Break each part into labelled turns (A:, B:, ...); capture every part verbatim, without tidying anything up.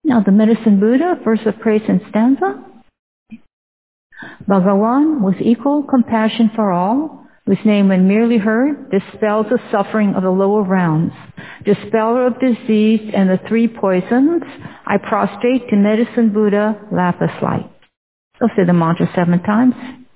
A: Now the Medicine Buddha, verse of praise and stanza. Bhagawan, with equal compassion for all, whose name when merely heard dispels the suffering of the lower realms, dispeller of disease and the three poisons, I prostrate to Medicine Buddha, lapis light. So say the mantra seven times.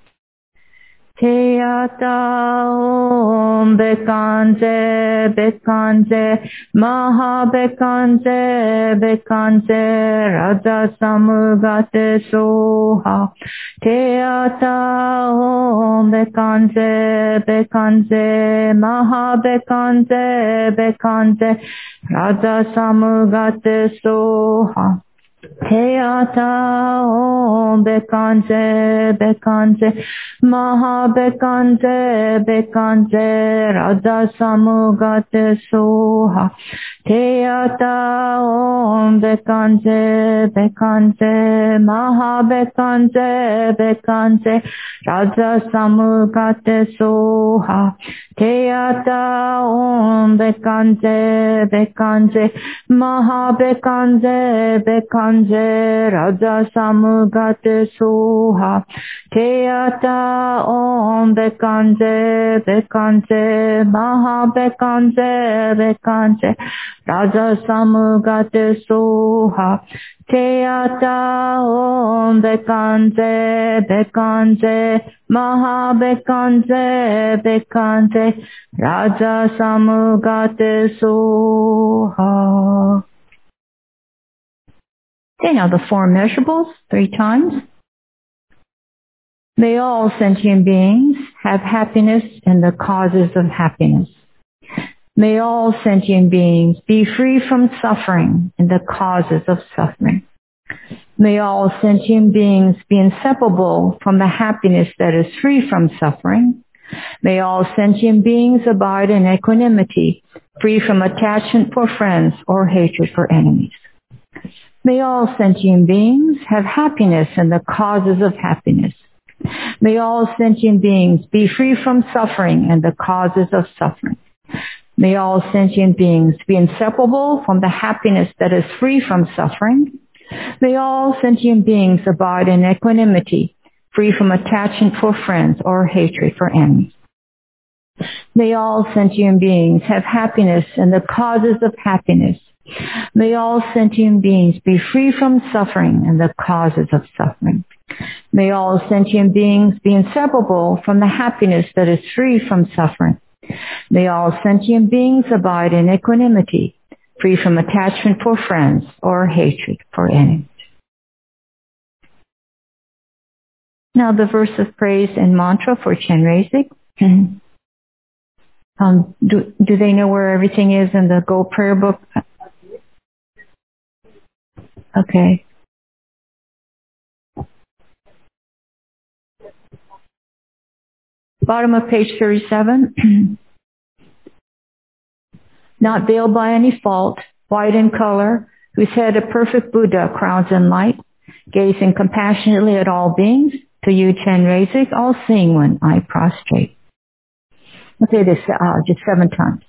A: Te ata om bekanze bekanze maha bekanze bekanze raja samugate soha. Te ata om bekanze bekanze maha bekanze bekanze raja samugate soha. Te ata om bekanze bekanze maha bekanze bekanze raja samugate soha. Te ata om bekanze bekanze maha bekanze bekanze raja samugate soha. Te ata om bekanze bekanze maha bekanze bekanze raja samugate soha. Te ata om bekanze bekanze maha bekanze bekanze raja samugate soha. Te ata om bekanze bekanze maha bekanze bekanze raja samugate soha. Okay, now the four measurables, three times. May all sentient beings have happiness in the causes of happiness. May all sentient beings be free from suffering in the causes of suffering. May all sentient beings be inseparable from the happiness that is free from suffering. May all sentient beings abide in equanimity, free from attachment for friends or hatred for enemies. May all sentient beings have happiness in the causes of happiness. May all sentient beings be free from suffering and the causes of suffering. May all sentient beings be inseparable from the happiness that is free from suffering. May all sentient beings abide in equanimity, free from attachment for friends or hatred for enemies. May all sentient beings have happiness in the causes of happiness. May all sentient beings be free from suffering and the causes of suffering. May all sentient beings be inseparable from the happiness that is free from suffering. May all sentient beings abide in equanimity, free from attachment for friends or hatred for enemies. Now the verse of praise and mantra for Chenrezig. um, do, do they know where everything is in the Gold Prayer Book? Okay. Bottom of page thirty-seven. Not veiled by any fault, white in color, whose head a perfect Buddha crowns in light, gazing compassionately at all beings, to you, Chenrezig, all-seeing one, I prostrate. Okay, this uh, just seven times.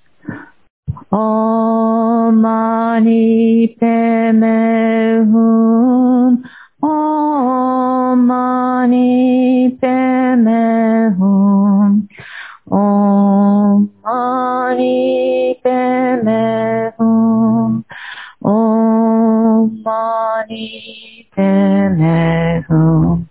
A: Om Mani Padme Hum. Om Mani Padme Hum. Om Mani Padme Hum. Om Mani Padme Hum.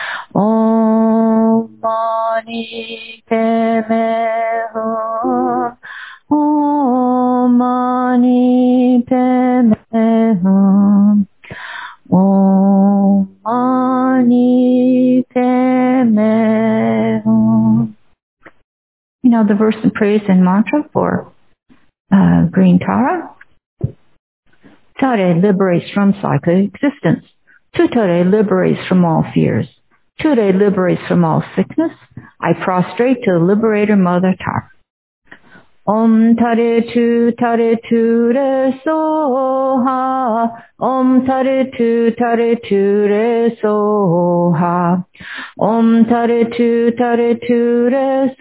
A: Om Mani Padme Hum. Om Mani Padme Hum. Om Mani Padme Hum. You know the verse and praise and mantra for uh, Green Tara. Tare liberates from psychic existence. Tutare liberates from all fears. Ture liberates from all sickness. I prostrate to the liberator Mother Tara. Om Tare Tu Tare Tu Re Soha. Om Tare Tu Tare Tu Re Soha. Om Tare Tu Tare Tu Re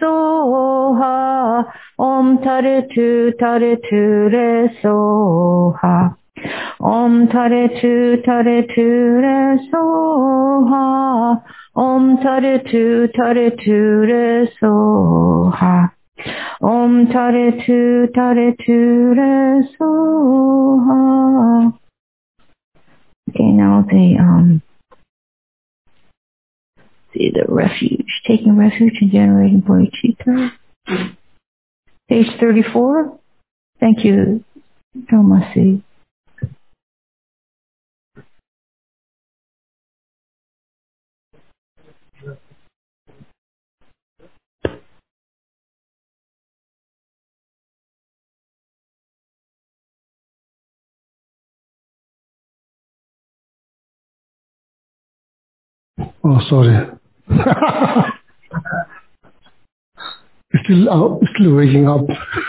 A: Soha. Om Tare Tu Tare Tu Re Soha. Om Tare Tu Tare Tu Re Soha. Om Tare Tu Tare Tu Re Soha. Om Tare Tu Tare Tu Re Soha. Okay, now the um see the refuge, taking refuge and generating bodhicitta. Page thirty-four. Thank you, Tomasi.
B: Oh, sorry. still, uh, still waking up.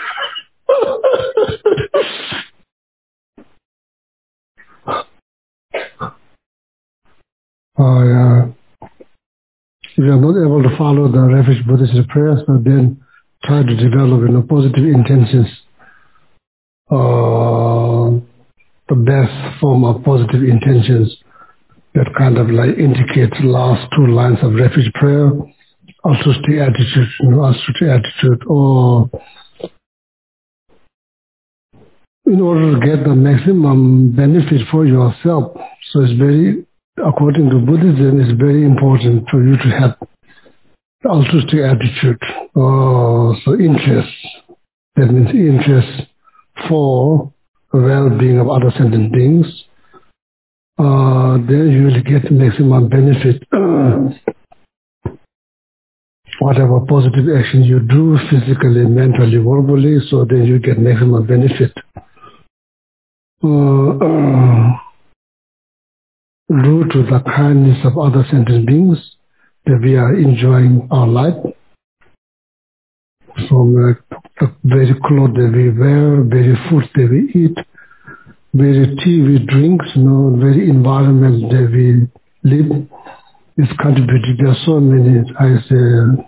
B: uh, yeah. If you are not able to follow the refuge Buddhist prayers, so then try to develop you know, positive intentions. Uh, the best form of positive intentions that kind of like indicate the last two lines of refuge prayer, altruistic attitude, you know, altruistic attitude, or in order to get the maximum benefit for yourself. So it's very, according to Buddhism, it's very important for you to have altruistic attitude, or so interest. That means interest for the well-being of other sentient beings. Uh, then you will get maximum benefit. Whatever positive action you do, physically, mentally, verbally, so then you get maximum benefit. Uh, uh, due to the kindness of other sentient beings, that we are enjoying our life. From uh, the very clothes that we wear, very food that we eat, very tea we drink, you know, very environment that we live, is contributed. There are so many, I say,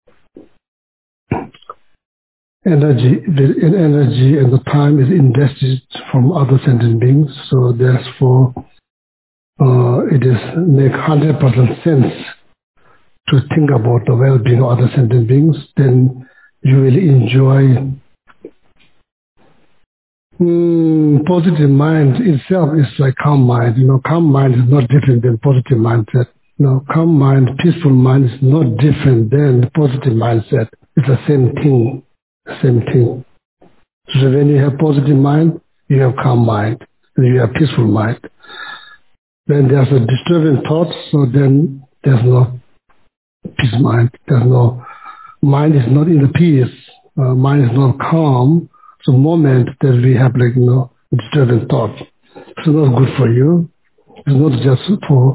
B: energy, the energy and the time is invested from other sentient beings. So therefore, uh, it is make one hundred percent sense to think about the well-being of other sentient beings. Then you will enjoy. Mm, positive mind itself is like calm mind. You know, calm mind is not different than positive mindset. You know, calm mind, peaceful mind is not different than positive mindset. It's the same thing. Same thing. So when you have positive mind, you have calm mind, and you have peaceful mind. When there's a disturbing thought, so then there's no peace mind. There's no mind is not in the peace. Uh, mind is not calm. So moment that we have like you know disturbing thought, it's not good for you. It's not just for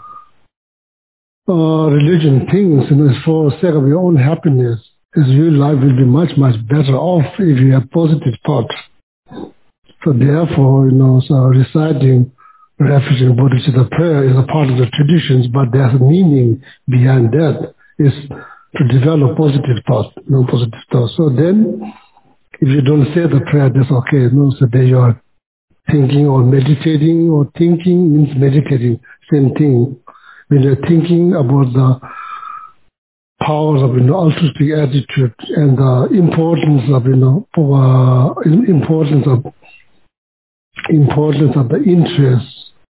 B: uh, religion things. You know, it's for the sake of your own happiness. Is your life will be much much better off if you have positive thoughts. So therefore, you know, so reciting refuge and bodhicitta prayer is a part of the traditions, but there's a meaning behind that. Is to develop positive thoughts, you know, positive thoughts. So then, if you don't say the prayer, that's okay. No, so then you are thinking or meditating, or thinking means meditating, same thing. When you're thinking about the powers of you know, altruistic attitude and the importance of you know uh, importance of importance of the interest,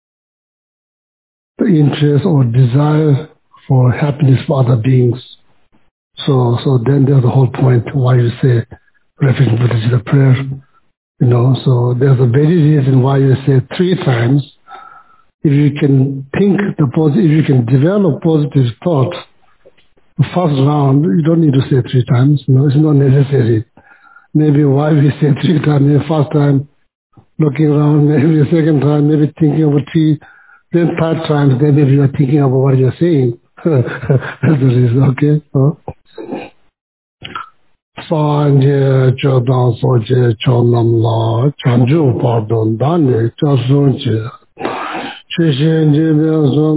B: the interest or desire for happiness for other beings. So, so then there's the whole point why you say refuge and bodhicitta prayer. You know, so there's a very reason why you say three times. If you can think the positive, if you can develop positive thought, the first round you don't need to say three times. No, it's not necessary. Maybe why we say three times? Maybe first time looking around, maybe the second time, maybe thinking about tea, then third time, then maybe you're thinking about what you're saying. That's the reason, okay? So, Sanje Chodang Soje Chonam La Chanju Pardon Dani Chasunje Chishinje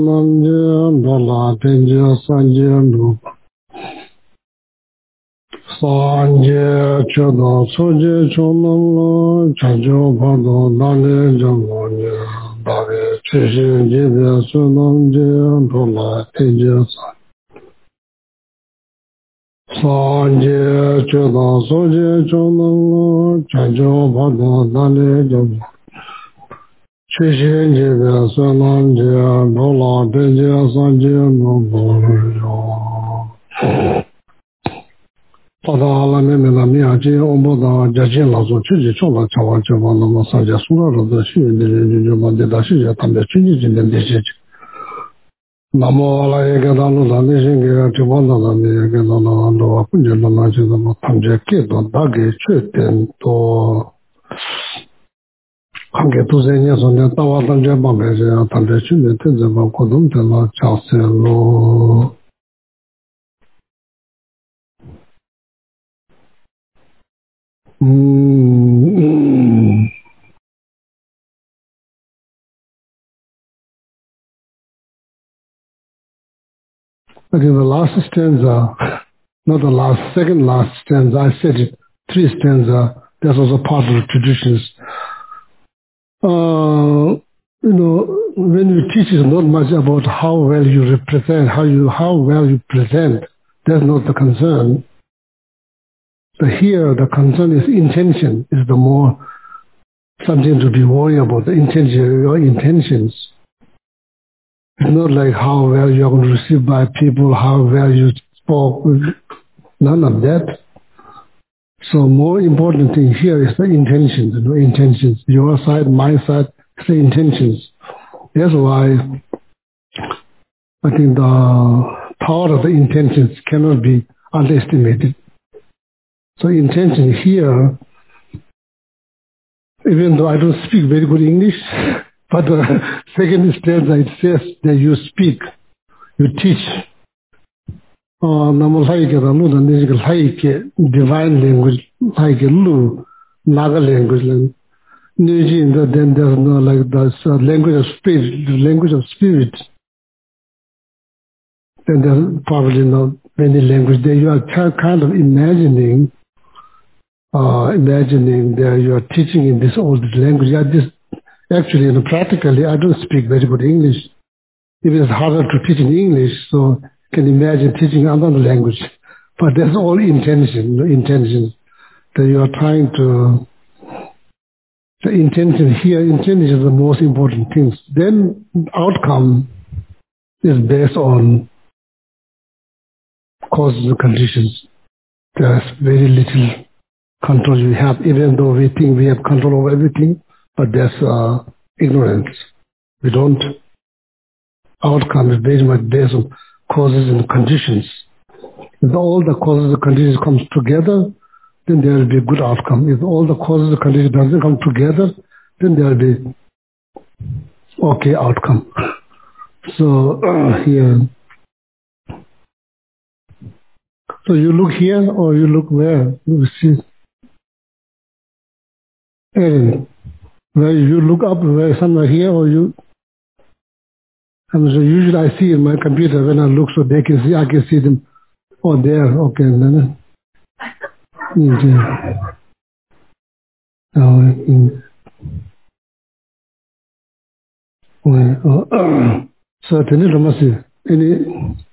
B: Sonamje Dola Tenje Sanje Lu Sanje chodo soje chonolo chanjo pado dale jamone dale cheshe jebe sunamje dola teje sa. Sanje chodo soje chonolo chanjo pado dale jamone cheshe jebe sunamje dola teje sanje nobo. Pada me me la mia je ombo da jaje la zo chiji chola chawa chawa na ma sa ja sura ro da shi de de de ma de da shi ja tam de chiji de de de namo la ye ga da lo da ne shin ge ga chawa da da ne ge da na lo wa pu je la na je da ma tam je ke do da ge che ten to han ge tu ze nya so ne ta wa tam je ba me je tam de chi de te je ba ko dum te la cha se lo. Mm-hmm. But in the last stanza, not the last, second last stanza, I said it, three stanza, that was a part of the traditions. Uh, you know, when you teach is not much about how well you represent, how you how well you present. That's not the concern. But here, the concern is intention, is the more something to be worried about, the intention, your intentions. It's not like how well you're going to receive by people, how well you spoke, none of that. So more important thing here is the intentions, you know, intentions. Your side, my side, it's the intentions. That's why I think the power of the intentions cannot be underestimated. So intention here, even though I don't speak very good English, but the second stanza it says that you speak, you teach. Namal haike da lu dan this haike divine language, haike lu Naga language. Niji then there's no like the language of spirit, the language of spirit. Then there's probably not many language there. You are kind of imagining. Uh, imagining that you are teaching in this old language. I just, actually, you know, practically, I don't speak very good English. It is harder to teach in English, so you can imagine teaching another language. But that's all intention, you know, intention that you are trying to. The intention here, intention is the most important things. Then outcome is based on causes and conditions. There's very little control we have, even though we think we have control over everything, but that's uh, ignorance. We don't. Outcome is very much based on causes and conditions. If all the causes and conditions come together, then there will be a good outcome. If all the causes and conditions doesn't come together, then there will be okay outcome. So uh, here, so you look here or you look where? You see. Aaron, where you look up, where somewhere here or you? And so usually I see in my computer when I look so they can see, I can see them. Oh, there, okay. Then, oh, so, any.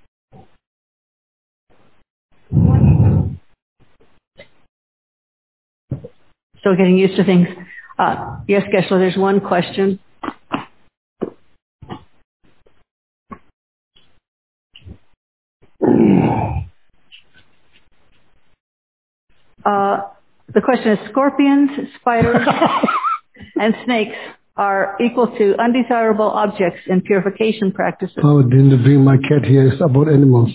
C: Still getting used to things. Uh, yes, Geshe-la, there's one question. Uh, the question is, scorpions, spiders, and snakes are equal to undesirable objects in purification practices.
B: Oh, didn't bring my cat here. It's about animals.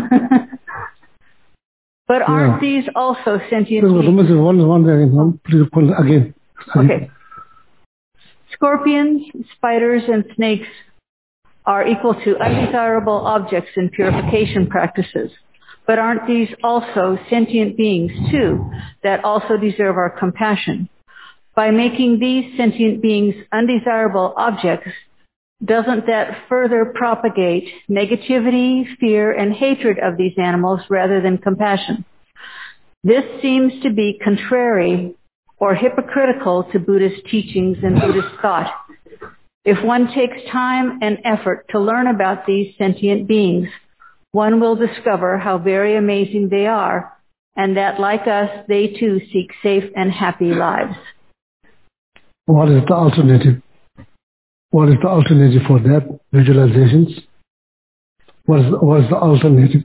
C: But aren't yeah. these also sentient
B: beings? One, one again. Please pull again.
C: Okay. Scorpions, spiders, and snakes are equal to undesirable objects in purification practices. But aren't these also sentient beings, too, that also deserve our compassion? By making these sentient beings undesirable objects, doesn't that further propagate negativity, fear, and hatred of these animals rather than compassion? This seems to be contrary or hypocritical to Buddhist teachings and Buddhist thought. If one takes time and effort to learn about these sentient beings, one will discover how very amazing they are, and that, like us, they too seek safe and happy lives.
B: What is the alternative? What is the alternative for that? Visualizations? What is the, what is the alternative?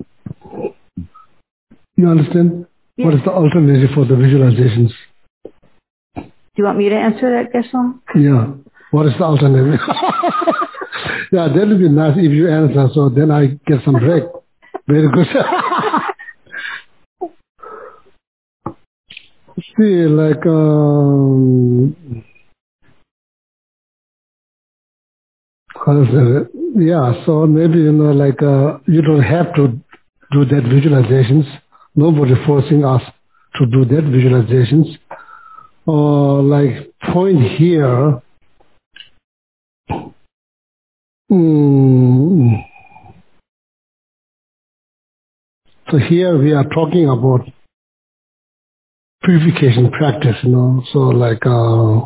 B: You understand?
C: Yes.
B: What is the alternative for the visualizations?
C: Do you want me to answer that, Geshe-la?
B: Yeah. What is the alternative? Yeah, that would be nice if you answer, so then I get some break. Very good. See, like, um, how is it? Yeah, so maybe, you know, like, uh, you don't have to do that visualizations. Nobody forcing us to do that visualizations. Or, like, point here, mm, so here we are talking about purification practice, you know, so like, uh,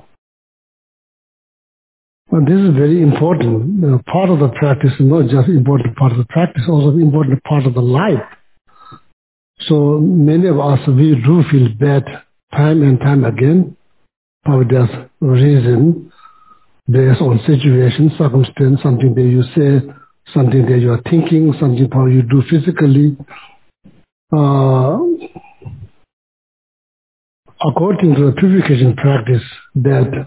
B: well, this is very important. You know, part of the practice is not just important part of the practice, also the important part of the life. So many of us, we do feel bad time and time again, but there's reason, based on situation, circumstance, something that you say, something that you are thinking, something how you do physically. Uh, according to the purification practice, that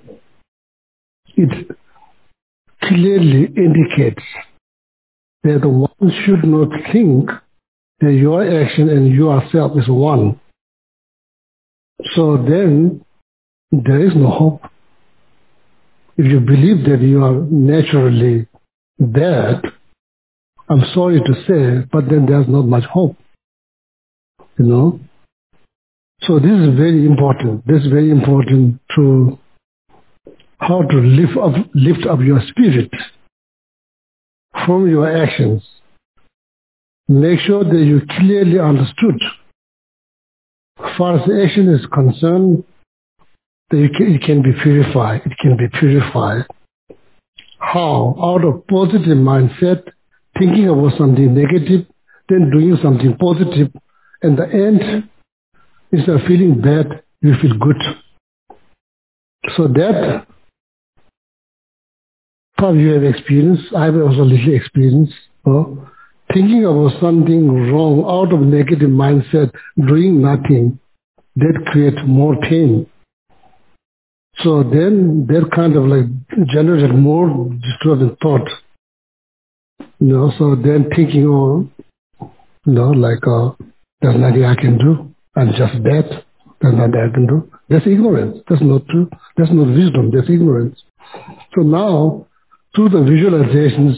B: it clearly indicates that one should not think that your action and yourself is one. So then there is no hope. If you believe that you are naturally bad, I'm sorry to say, but then there's not much hope. You know? So this is very important. This is very important to how to lift up, lift up your spirit from your actions. Make sure that you clearly understood. As far as the action is concerned, that you can, it can be purified. It can be purified. How? Out of positive mindset, thinking about something negative, then doing something positive. And the end, instead of feeling bad, you feel good. So that part you have experience. I have also little experience. Oh, thinking about something wrong out of negative mindset, doing nothing, that creates more pain. So then that kind of like generated more disturbing thought. You know, so then thinking, oh, you know, like, uh, there's nothing I can do. I'm just that. There's nothing I can do. That's ignorance. That's not true. That's not wisdom. That's ignorance. So now, through the visualizations,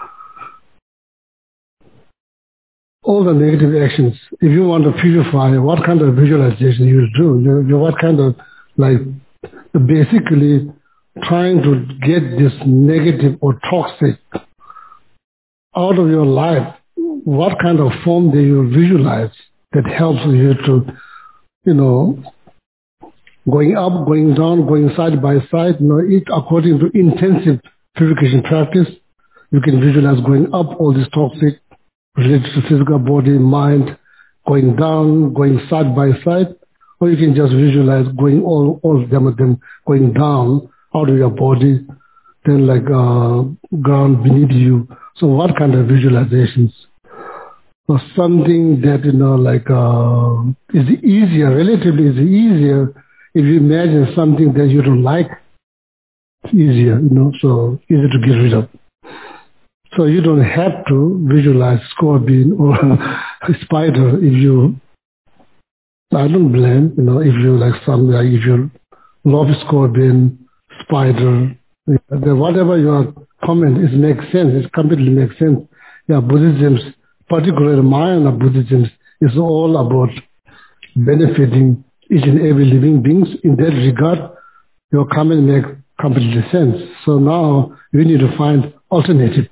B: all the negative actions, if you want to purify, what kind of visualization you will do? You, you what kind of, like, basically trying to get this negative or toxic out of your life. What kind of form do you visualize that helps you to, you know, going up, going down, going side by side, you know, it according to intensive purification practice, you can visualize going up all this toxic related to physical body, mind, going down, going side by side, or you can just visualize going all, all of them of them going down out of your body, then like uh, ground beneath you. So what kind of visualizations? Or something that, you know, like uh, is easier, relatively is easier if you imagine something that you don't like. It's easier, you know, so easy to get rid of. So you don't have to visualize scorpion or a spider if you, I don't blame, you know, if you like something, like if you love scorpion, spider, whatever your comment is makes sense, it completely makes sense. Yeah, Buddhism's, particularly Mahayana Buddhism, is all about benefiting each and every living beings. In that regard, your comment makes completely sense. So now we need to find alternative.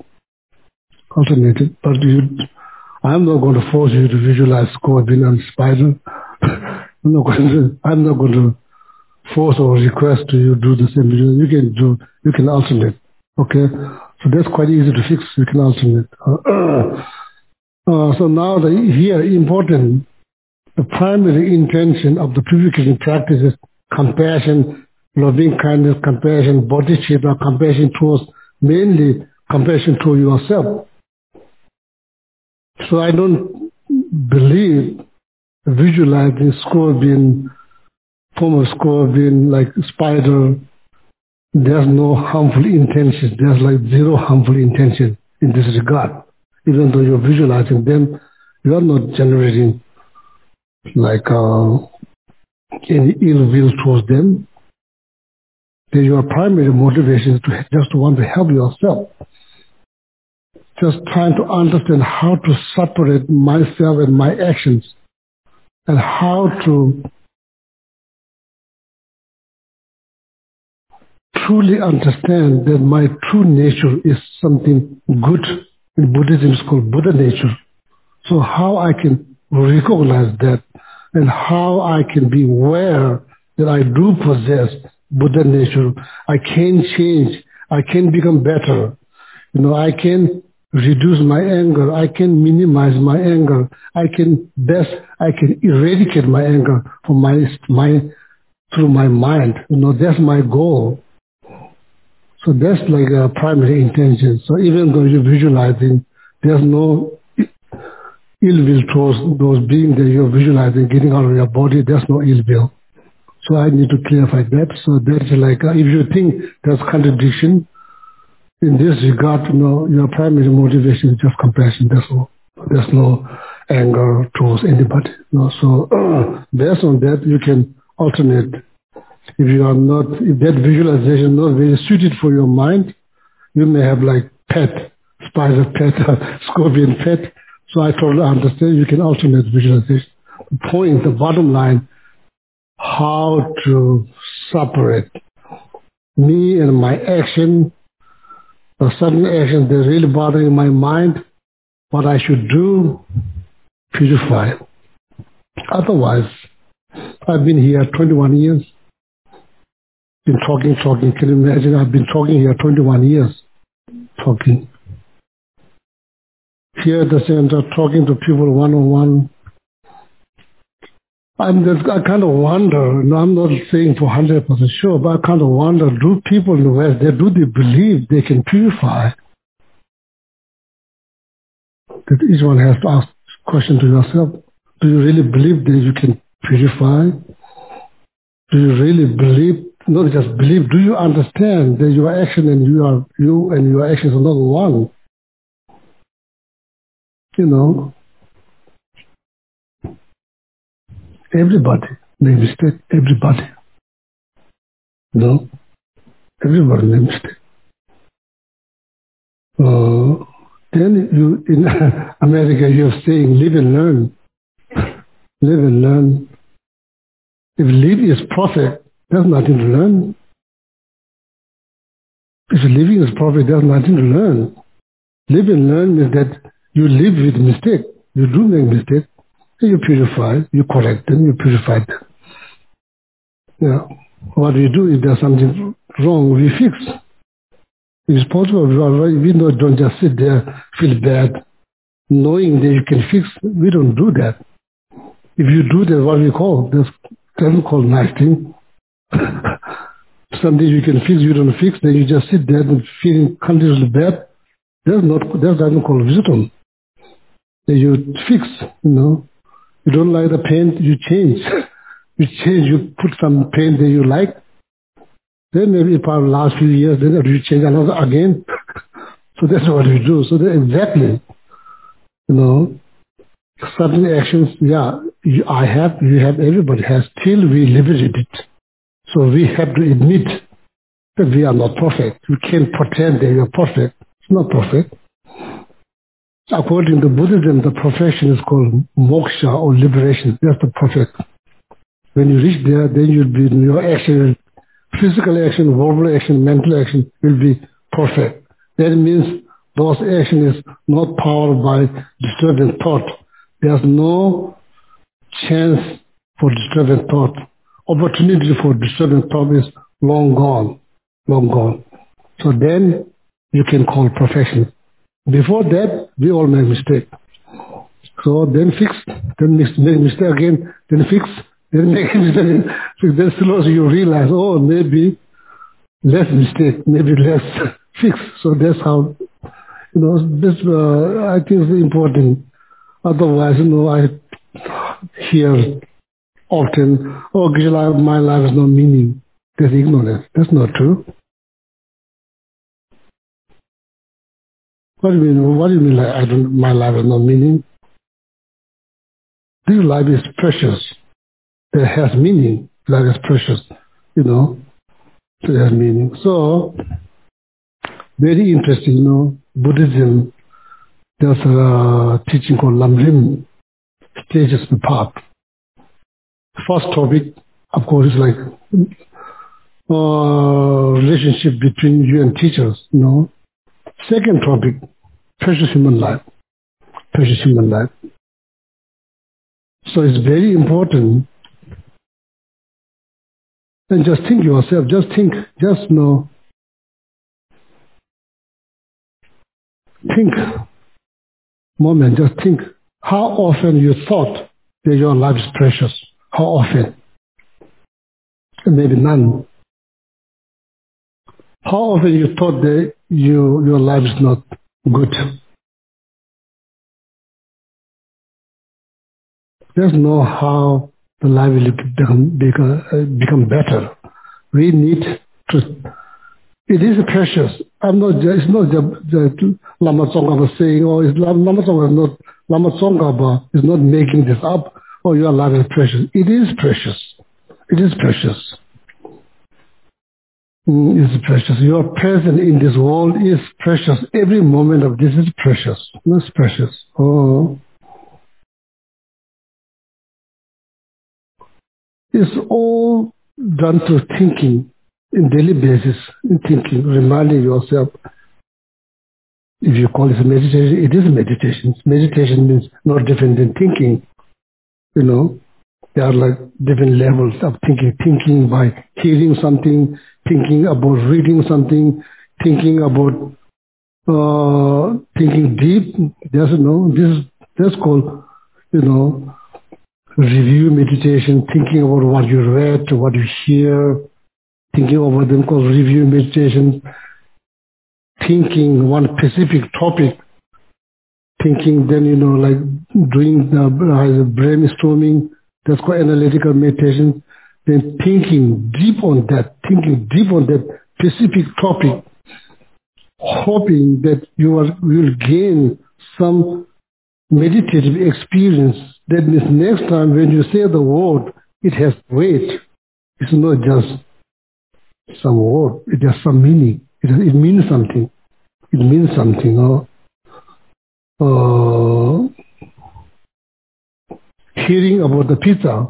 B: Alternative. But you, I'm not going to force you to visualize scorpion and spider. I'm not going to, I'm not going to force or request to you do the same. You can do, you can alternate. Okay? So that's quite easy to fix. You can alternate. Uh, uh, so now the here important, the primary intention of the purification practice is compassion, loving kindness, compassion, bodhicitta, compassion towards, mainly compassion to yourself. So I don't believe visualizing scorpion, form of scorpion, like spider, there's no harmful intention. There's like zero harmful intention in this regard. Even though you're visualizing them, you are not generating like uh, any ill will towards them. Then your primary motivation is to just want to help yourself. Just trying to understand how to separate myself and my actions, and how to truly understand that my true nature is something good. In Buddhism it's called Buddha nature. So how I can recognize that, and how I can be aware that I do possess Buddha nature. I can change. I can become better. You know, I can reduce my anger. I can minimize my anger. I can best, I can eradicate my anger from my, my, through my mind. You know, that's my goal. So that's like a primary intention. So even though you're visualizing, there's no ill will towards those beings that you're visualizing getting out of your body. There's no ill will. So I need to clarify that. So that's like, uh, if you think there's contradiction, in this regard, you know, your primary motivation is just compassion. That's all. There's no anger towards anybody. You know? So uh, based on that, you can alternate. If you are not, if that visualization is not very suited for your mind, you may have like pet, spider pet, scorpion pet. So I totally understand. You can alternate visualization. The point, the bottom line, how to separate me and my action. Or certain actions that really bothering my mind, what I should do, purify. Otherwise, I've been here twenty-one years, been talking, talking. Can you imagine? I've been talking here twenty-one years, talking. Here at the center, talking to people one-on-one. I'm just, I kind of wonder, no, I'm not saying for one hundred percent sure, but I kind of wonder, do people in the West, they, do they believe they can purify? That each one has to ask the question to yourself. Do you really believe that you can purify? Do you really believe, not just believe, do you understand that your action and you are you and your actions are not one? You know, everybody make mistake, everybody. You know, everybody make mistake. Uh, then you, in America, you're saying live and learn. Live and learn. If live is perfect, there's nothing to learn. If living is perfect, there's nothing to learn. Live and learn means that you live with mistake. You do make mistake. You purify, you correct them, you purify them. Yeah. What we do, if there's something wrong, we fix. If it's possible, we don't just sit there, feel bad, knowing that you can fix. We don't do that. If you do that, what we call, that's doesn't call nice thing. Something you can fix, you don't fix, then you just sit there and feeling continuously bad. That's not, that doesn't call wisdom. Then you fix, you know. You don't like the paint, you change. You change, you put some paint that you like. Then maybe for the last few years, then you change another again. So that's what we do. So that exactly, you know, certain actions, yeah, you, I have, you have, everybody has, till we liberate it. So we have to admit that we are not perfect. We can't pretend that we are perfect. It's not perfect. According to Buddhism, the perfection is called moksha or liberation. That's the perfect. When you reach there, then you'll be, your action, physical action, verbal action, mental action will be perfect. That means those action is not powered by disturbing thought. There's no chance for disturbing thought. Opportunity for disturbing thought is long gone, long gone. So then you can call perfection. Before that, we all make mistake. So then fix, then make mistake again, then fix, then make mistake. Then slowly you realize, oh, maybe less mistake, maybe less fix. So that's how, you know, this uh, I think is important. Otherwise, you know, I hear often, oh, my life has no meaning. That's ignorance. That's not true. What do you mean? What do you mean? Like I don't, my life has no meaning? This life is precious. It has meaning. Life is precious, you know. So it has meaning. So very interesting, you know. Buddhism. There's a teaching called Lamrim, stages of the path. First topic, of course, is like uh, relationship between you and teachers, you know. Second topic, precious human life. Precious human life. So it's very important. And just think yourself, just think, just know, think, moment, just think how often you thought that your life is precious. How often? Maybe none. How often you thought that you, your life is not good? There's no how the life will become, become, become better. We need to, it is precious. I'm not, it's not just Lama Tsongkhapa saying, oh, it's, Lama Tsongkhapa is not, Lama Tsongkhapa is not making this up, oh, your life is precious. It is precious. It is precious. Mm, it's precious. Your presence in this world is precious. Every moment of this is precious. It's precious. Oh. It's all done through thinking, in daily basis, in thinking, reminding yourself. If you call it a meditation, it is a meditation. Meditation means not different than thinking. You know, there are like different levels of thinking. Thinking by hearing something, thinking about reading something, thinking about uh, thinking deep. There's no, this is that's called, you know, review meditation, thinking about what you read, what you hear, thinking about them called review meditation, thinking one specific topic, thinking then, you know, like doing the uh, brainstorming, that's called analytical meditation, then thinking deep on that, thinking deep on that specific topic, hoping that you are, will gain some meditative experience. That means next time when you say the word, it has weight. It's not just some word. It has some meaning. It, it means something. It means something. Oh. Uh, hearing about the pizza,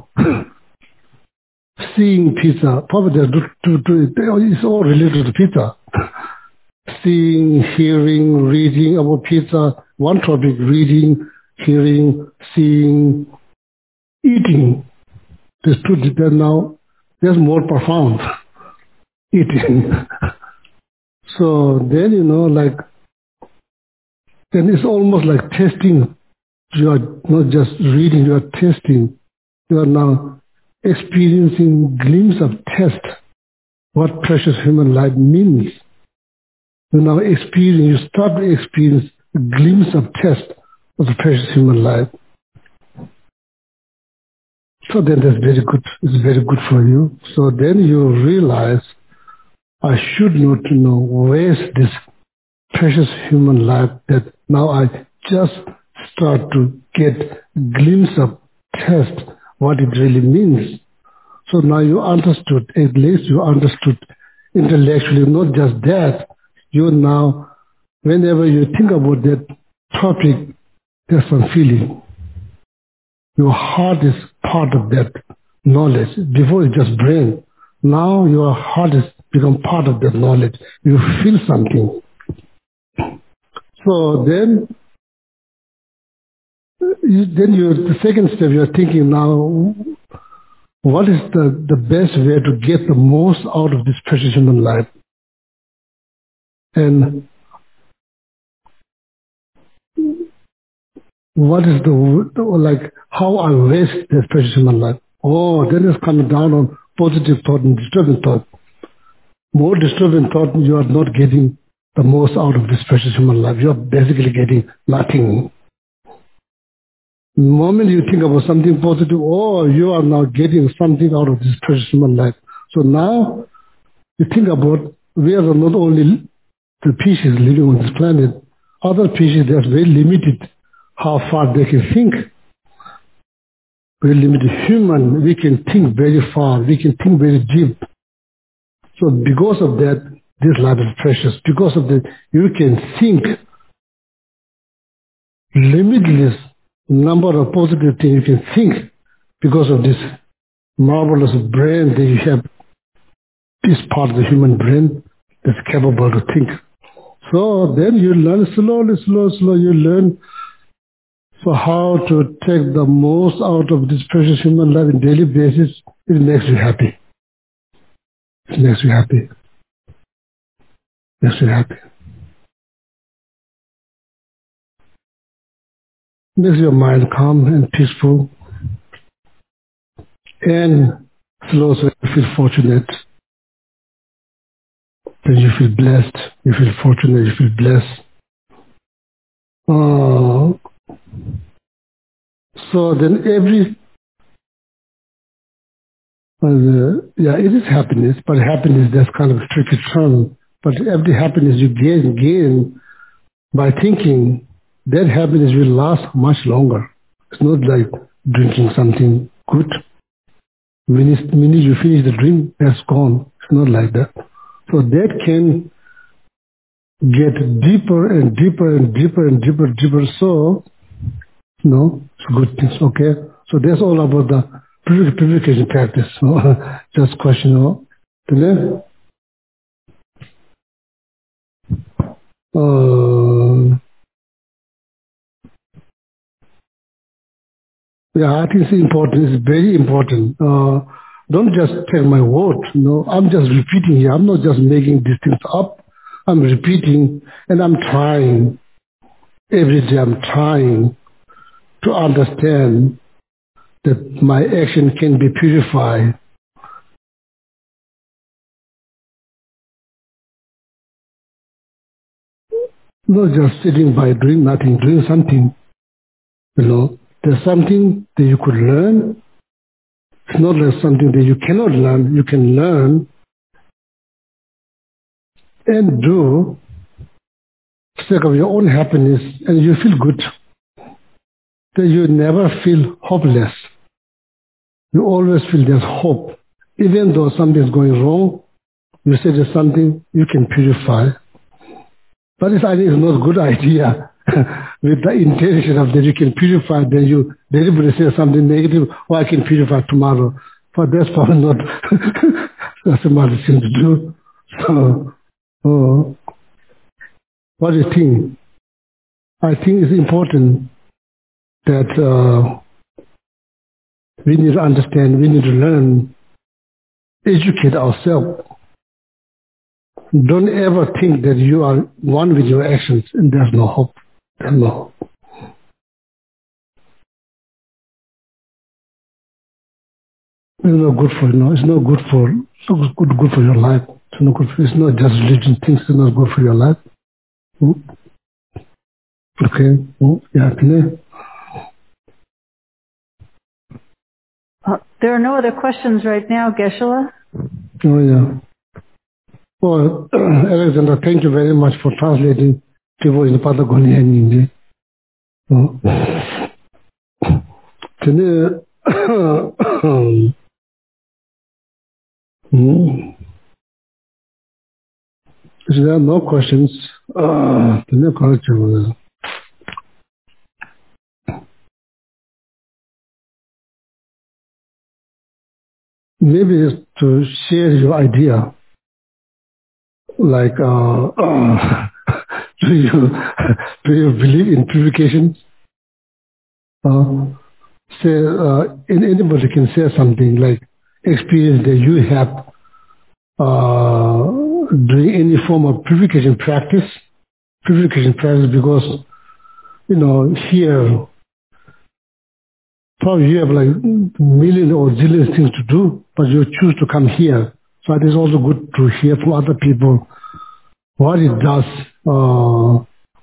B: seeing pizza, probably to, to, to, it's all related to pizza. Seeing, hearing, reading about pizza, one topic, reading, hearing, seeing, eating. There's two, there now, there's more profound, eating. So then, you know, like, then it's almost like testing. You are not just reading, you are testing. You are now experiencing glimpse of test what precious human life means. You now experience, you start to experience a glimpse of test of the precious human life. So then that's very good. It's very good for you. So then you realize, I should not, you know, waste this precious human life that now I just start to get a glimpse of test what it really means. So now you understood, at least you understood intellectually, not just that, you now, whenever you think about that topic, there's some feeling. Your heart is part of that knowledge. Before it's just brain. Now your heart has become part of that knowledge. You feel something. So then, then you, the second step, you're thinking now, what is the, the best way to get the most out of this precious human life? And what is the, like, how I waste this precious human life? Oh, then it's coming down on positive thought and disturbing thought. More disturbing thought, you are not getting the most out of this precious human life. You are basically getting nothing. The moment you think about something positive, oh, you are now getting something out of this precious human life. So now you think about we are not only the species living on this planet, other species, they're very limited how far they can think. Very limited. Human, we can think very far, we can think very deep. So because of that, this life is precious. Because of that, you can think limitless number of positive things you can think because of this marvelous brain that you have. This part of the human brain that's capable to think. So then you learn slowly, slowly, slowly, you learn so how to take the most out of this precious human life on a daily basis. It makes you happy. It makes you happy. Makes you happy. Makes your mind calm and peaceful. And slowly so you feel fortunate. Then you feel blessed. You feel fortunate. You feel blessed. Oh. So then every, uh, yeah, it is happiness, but happiness, that's kind of a tricky term. But every happiness you gain, gain by thinking, that happiness will last much longer. It's not like drinking something good. The minute, minute you finish the drink, that's gone. It's not like that. So that can get deeper and deeper and deeper and deeper, deeper. So, no, it's good things, okay? So that's all about the purification practice. So just question, oh, uh, yeah, I think it's important. It's very important. Uh, don't just take my word. No, I'm just repeating here. I'm not just making these things up. I'm repeating and I'm trying. Every day I'm trying to understand that my action can be purified. Not just sitting by doing nothing, doing something. You know, there's something that you could learn. It's not like something that you cannot learn. You can learn and do for the sake of your own happiness, and you feel good. That you never feel hopeless. You always feel there's hope. Even though something is going wrong, you say there's something you can purify. But it's, I think it's not a good idea with the intention of that you can purify, then you deliberately say something negative, or I can purify tomorrow. But that's probably not that's a smart thing to do. So, oh, what do you think? I think it's important that uh, we need to understand, we need to learn, educate ourselves. Don't ever think that you are one with your actions and there's no hope. There's no hope. It's not good for you. No, it's not good for it's not good, good for your life. It's not good for, it's not just religion things. It's not good for your life. Hmm? Okay. Hmm? Yeah. Can
C: Uh, there are no other questions right now, Geshe-la.
B: Oh yeah. Well, Alexander, thank you very much for translating Tivo in Patagonia and India. Oh. Can you, hmm? If there are no questions, uh, can you correct you? Maybe it's to share your idea. Like, uh, uh, do you do you believe in purification? Uh, say, uh, anybody can say something like, experience that you have uh, doing any form of purification practice, purification practice because, you know, here, probably you have like million or zillion things to do, but you choose to come here. So it is also good to hear from other people what it does, uh,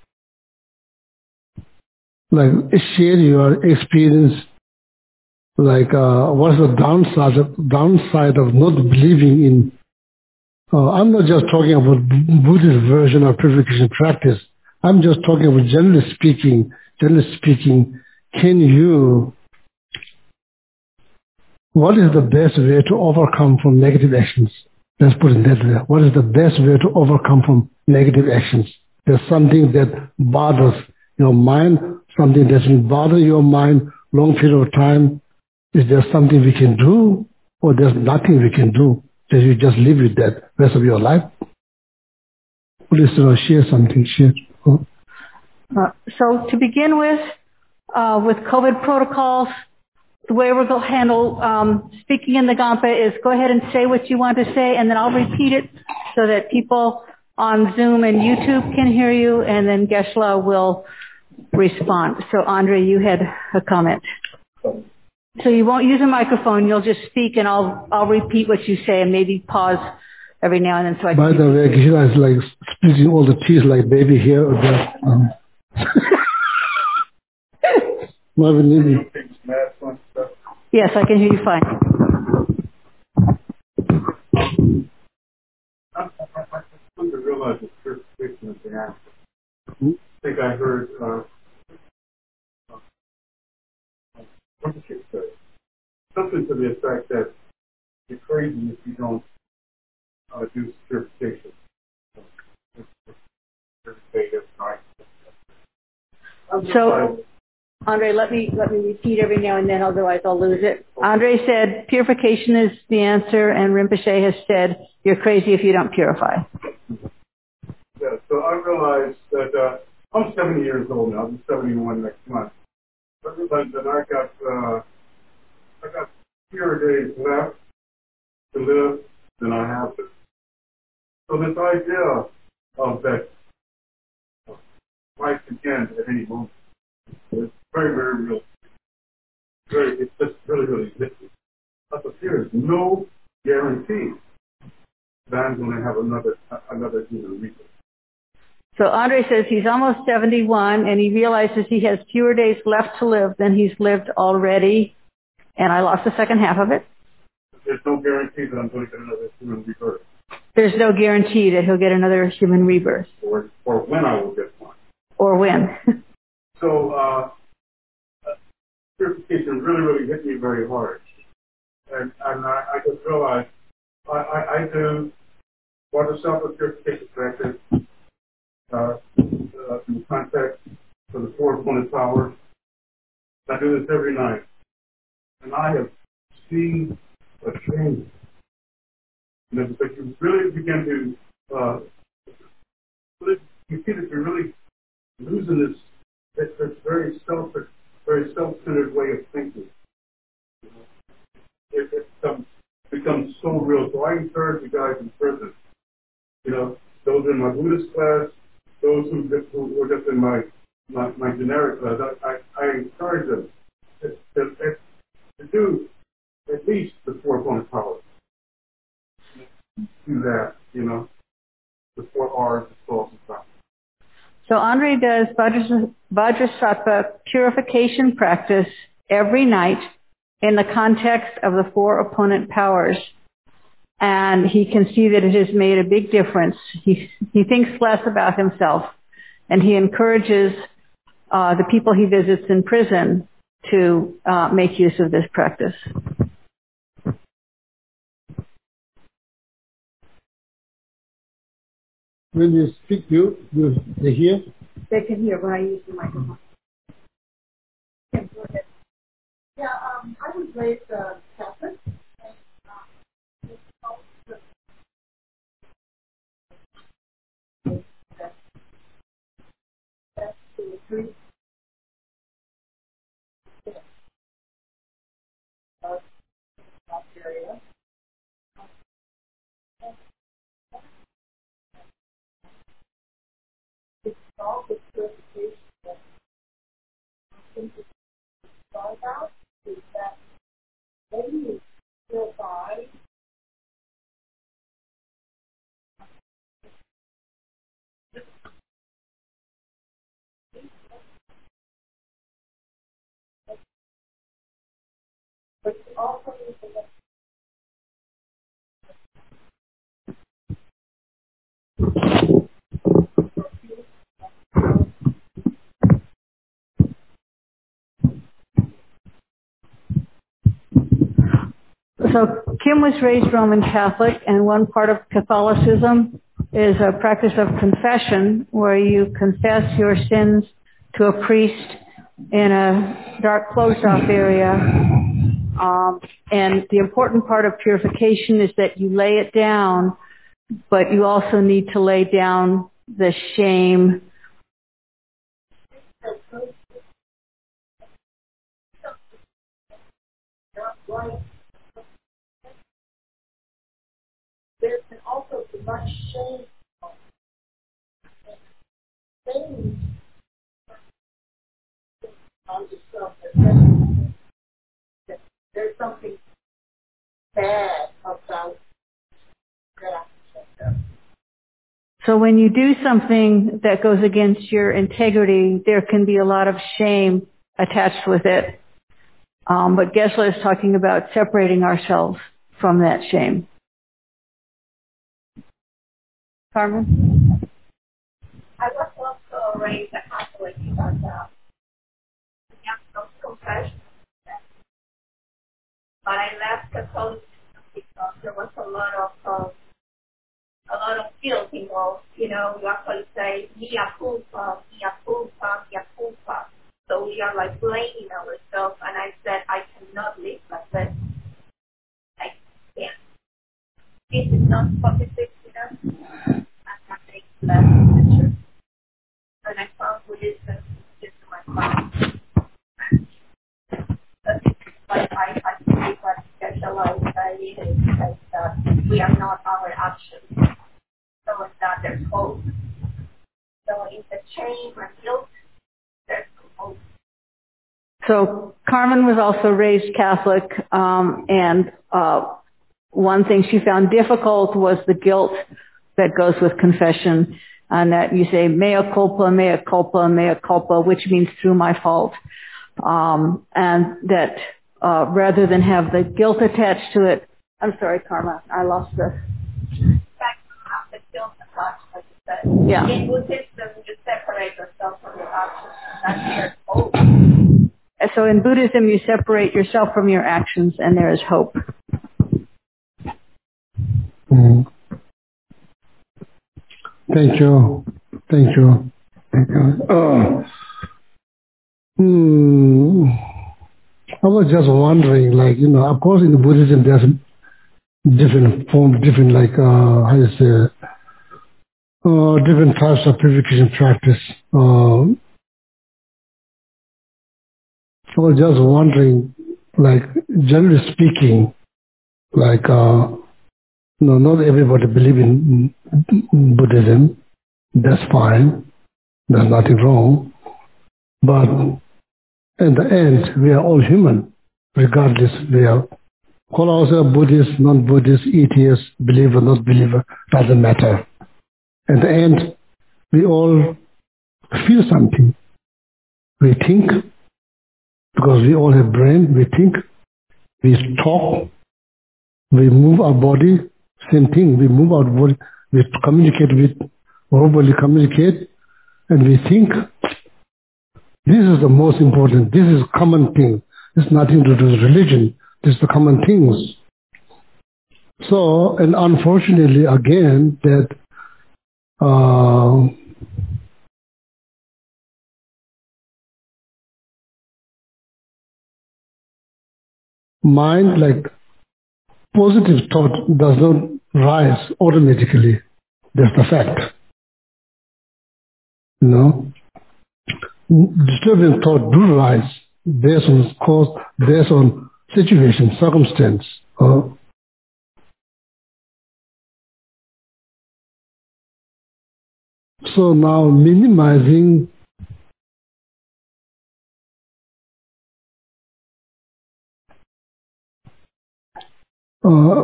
B: like share your experience, like uh, what's the downside, downside of not believing in, uh, I'm not just talking about Buddhist version of purification practice. I'm just talking about generally speaking, generally speaking, can you, what is the best way to overcome from negative actions? Let's put it that way. What is the best way to overcome from negative actions? There's something that bothers your mind, something that's been bothering your mind long period of time. Is there something we can do, or there's nothing we can do? That you just live with that rest of your life? Please uh, share something. Share. Oh.
C: Uh, so to begin with, uh, with COVID protocols, the way we're going to handle um, speaking in the Gampa is go ahead and say what you want to say, and then I'll repeat it so that people on Zoom and YouTube can hear you, and then Geshe-la will respond. So Andre, you had a comment. So you won't use a microphone. You'll just speak, and I'll I'll repeat what you say, and maybe pause every now and then. So I
B: By
C: can
B: the way, Geshe-la is like splitting all the teeth like baby here or there. Um. Marvin, Lily.
C: Yes, I can hear you fine.
D: I come to realize that purification is the answer. I think I heard uh, what did you say? Something to the effect that you're crazy if you don't uh, do purification.
C: So, Andre, let me let me repeat every now and then, otherwise I'll lose it. Andre said purification is the answer, and Rinpoche has said you're crazy if you don't purify.
D: Yeah, so I realized that uh, I'm seventy years old now. I'm seventy-one next month. I realized that I got uh, I got fewer days left to live than I have to. So this idea of that uh, life can end at any moment is very, very real. Very, it's just really, really difficult. But there is no guarantee that I'm going to have another another human resource.
C: So Andre says he's almost seventy-one, and he realizes he has fewer days left to live than he's lived already. And I lost the second half of it.
D: There's no guarantee that I'm going to get another human rebirth.
C: There's no guarantee that he'll get another human rebirth.
D: Or, or when I will get one.
C: Or when.
D: So, uh, purification really, really hit me very hard. And, and I, I just realized I, I, I do water self purification practice uh, uh, in the context of the four opponent powers. I do this every night. And I have seen a change. You know, because you really begin to, uh, really, you see that you're really losing this, this, this very self, very self-centered way of thinking. It, it becomes, becomes so real. So I encourage you guys in prison, you know, those in my Buddhist class, those who, just, who were just in my, my, my generic class, I, I, I encourage them to, to, to do at least the four opponent powers. Do that, you know, the four R's, the source and stuff.
C: So Andre does Vajras- Vajrasattva purification practice every night in the context of the four opponent powers. And he can see that it has made a big difference. He, he thinks less about himself, and he encourages uh, the people he visits in prison to uh, make use of this practice.
B: When you speak, you, you they hear?
C: They can hear when I use the microphone.
E: Yeah, um, I was raised uh, Catholic. find out is that when you still buy, but you also need to look.
C: So Kim was raised Roman Catholic, and one part of Catholicism is a practice of confession, where you confess your sins to a priest in a dark closed-off area. Um, and the important part of purification is that you lay it down, but you also need to lay down the shame.
E: There can also be much shame. Shame on yourself. That there's something bad about that.
C: So when you do something that goes against your integrity, there can be a lot of shame attached with it. Um, but Geshe is talking about separating ourselves from that shame. Carmen?
E: I was also raised a Catholic, but uh, no confession. But I left Catholicism because there was a lot of uh, a lot of guilt involved. You know, we actually say mea culpa, mea culpa, mea culpa. So we are like blaming ourselves. And I said, I cannot live like that. I can't. This is not positive enough. I'm not taking that in the church. And I found Buddhism just my mind. But it's like I I believe what specialized study is that uh, we are not our actions. So it's that there's hope. So in the shame and guilt, there's hope.
C: So Carmen was also raised Catholic, um, and uh, one thing she found difficult was the guilt that goes with confession, and that you say mea culpa, mea culpa, mea culpa, which means through my fault, um, and that uh, rather than have the guilt attached to it. I'm sorry, Karma, I lost this.
E: The guilt attached, like you said.
C: Yeah.
E: In Buddhism, you separate yourself from your actions. That's there's hope.
C: So in Buddhism, you separate yourself from your actions, and there is hope.
B: Mm. Thank you. Thank you. Thank you. Uh, hmm. I was just wondering, like, you know, of course in Buddhism there's different forms, different, like, uh, how you say, uh, different types of purification practice. Uh, I was just wondering, like, generally speaking, like, uh, no, not everybody believe in Buddhism. That's fine. There's nothing wrong. But in the end, we are all human, regardless. We are call ourselves Buddhist, non-Buddhist, atheist, believer, not believer, doesn't matter. In the end, we all feel something. We think, because we all have brain, we think, we talk, we move our body, same thing, we move our body, we communicate with, verbally communicate, and we think. This is the most important. This is a common thing. It's nothing to do with religion. This is the common things. So, and unfortunately, again, that uh, mind, like positive thought, does not rise automatically. That's the fact. You know, disturbing thought do rise based on cause, based on situation, circumstance. Uh, so now minimizing uh,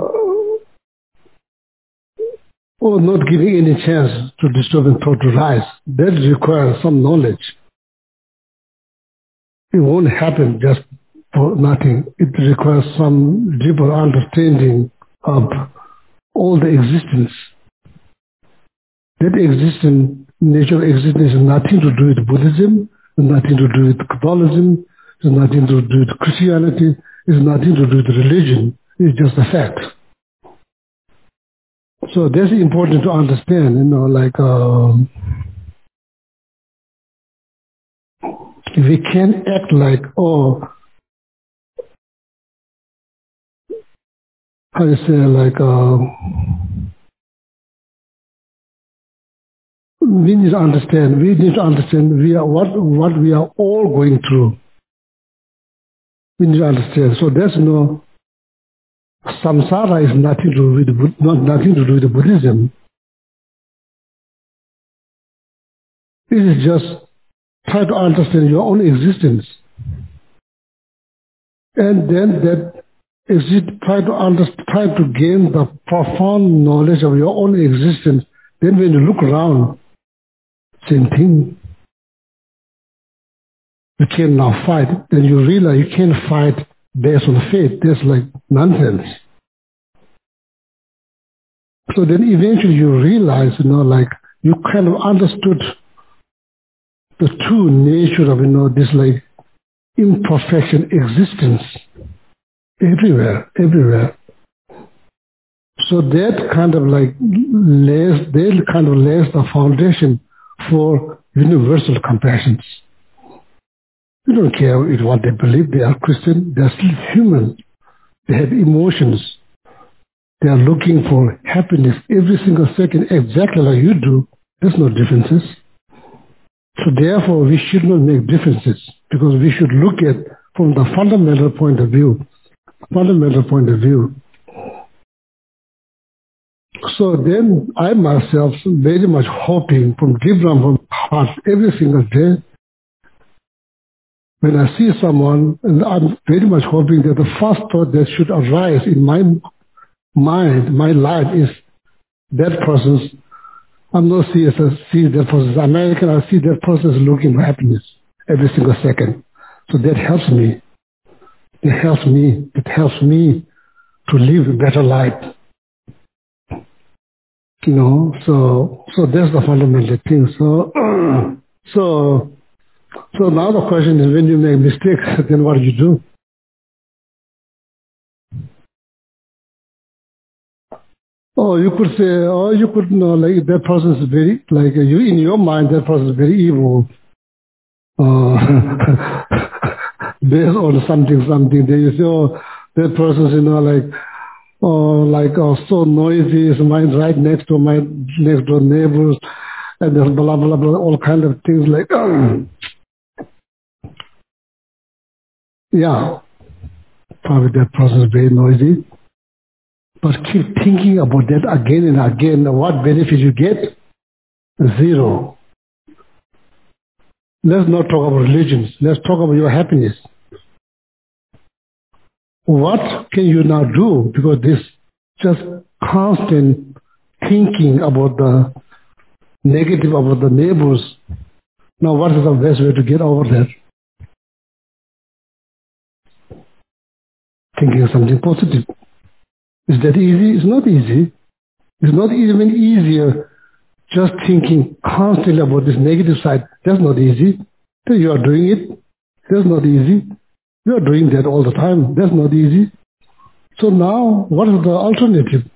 B: or not giving any chance to disturbing thought to rise. That requires some knowledge. It won't happen just for nothing. It requires some deeper understanding of all the existence. That existence, nature of existence has nothing to do with Buddhism, has nothing to do with Catholicism, has nothing to do with Christianity, has nothing to do with religion. It's just a fact. So that's important to understand, you know, like um, we can't act like, oh, how do you say, like, uh, we need to understand, we need to understand we are what, what we are all going through. We need to understand. So there's no, samsara is nothing to do with, not nothing to do with Buddhism. It is just try to understand your own existence. And then that exist, try to understand, try to gain the profound knowledge of your own existence. Then when you look around, same thing. You can now fight. Then you realize you can't fight based on faith. That's like nonsense. So then eventually you realize, you know, like you kind of understood the true nature of, you know, this like imperfection existence everywhere, everywhere. So that kind of like lays, that kind of lays the foundation for universal compassion. You don't care what they believe. They are Christian. They are still human. They have emotions. They are looking for happiness every single second, exactly like you do. There's no differences. So therefore, we should not make differences because we should look at from the fundamental point of view. Fundamental point of view. So then I myself very much hoping from deep down from heart every single day when I see someone, and I'm very much hoping that the first thought that should arise in my mind, my life is that person's, I'm not seeing see that person's American, I see that person's looking for happiness every single second. So that helps me. It helps me. It helps me to live a better life. You know, so so that's the fundamental thing. So so so now the question is, when you make mistakes, then what do you do? Oh, you could say, oh, you could know, like that person is very, like you in your mind, that person is very evil. Uh, based on something, something. Then you say, oh, that person is, you know, like, oh, like, oh, so noisy. Is mine right next to my next door neighbors, and there's blah blah blah, all kind of things like, um, yeah, probably that person is very noisy. But keep thinking about that again and again. What benefit you get? Zero. Let's not talk about religions. Let's talk about your happiness. What can you now do? Because this just constant thinking about the negative about the neighbors. Now what is the best way to get over that? Thinking of something positive. Is that easy? It's not easy. It's not even easier just thinking constantly about this negative side. That's not easy. So you are doing it. That's not easy. You are doing that all the time. That's not easy. So now, what is the alternative?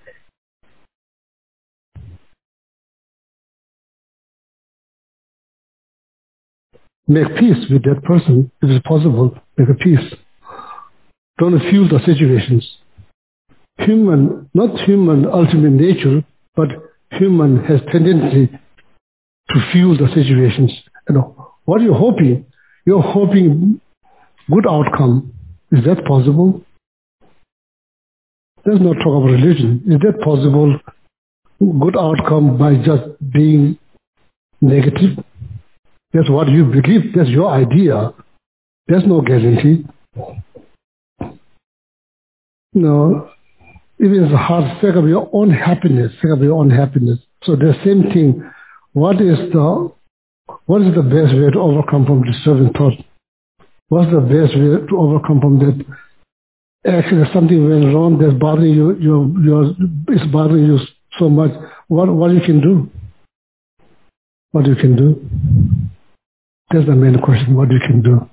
B: Make peace with that person. If it's possible, make a peace. Don't fuel the situations. Human, not human ultimate nature, but human has tendency to fuel the situations. You know, what are you hoping? You're hoping good outcome. Is that possible? Let's not talk about religion. Is that possible? Good outcome by just being negative? That's what you believe. That's your idea. There's no guarantee. No. even the heart, think of your own happiness, think of your own happiness. So the same thing, what is the what is the best way to overcome from disturbing thought? What's the best way to overcome from that? Actually, something went wrong that's bothering you, you, you it's bothering you so much. What what you can do? What you can do? That's the main question. What you can do?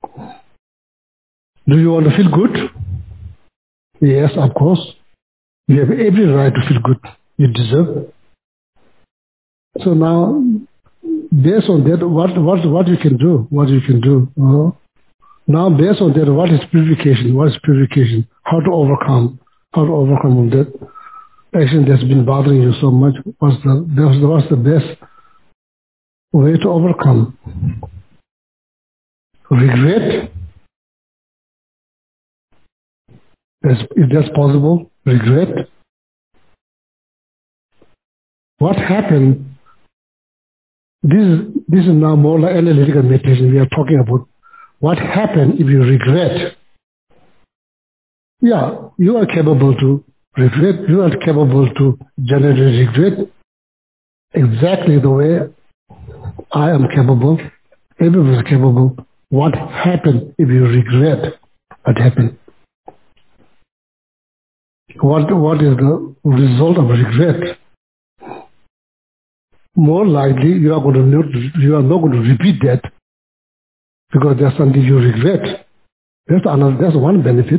B: Do you want to feel good? Yes, of course. You have every right to feel good. You deserve. So now, based on that, what what what you can do? What you can do? Uh, now, based on that, what is purification? What is purification? How to overcome? How to overcome that action that's been bothering you so much? What's the what's the, what's the best way to overcome? Regret? Is, if that's possible, regret. What happened? This is this is now more like analytical meditation. We are talking about what happened if you regret. Yeah, you are capable to regret. You are capable to generate regret exactly the way I am capable. Everyone is capable. What happened if you regret? What happened? What what is the result of regret? More likely, you are going to not, you are not going to repeat that because there's something you regret. That's another. That's one benefit.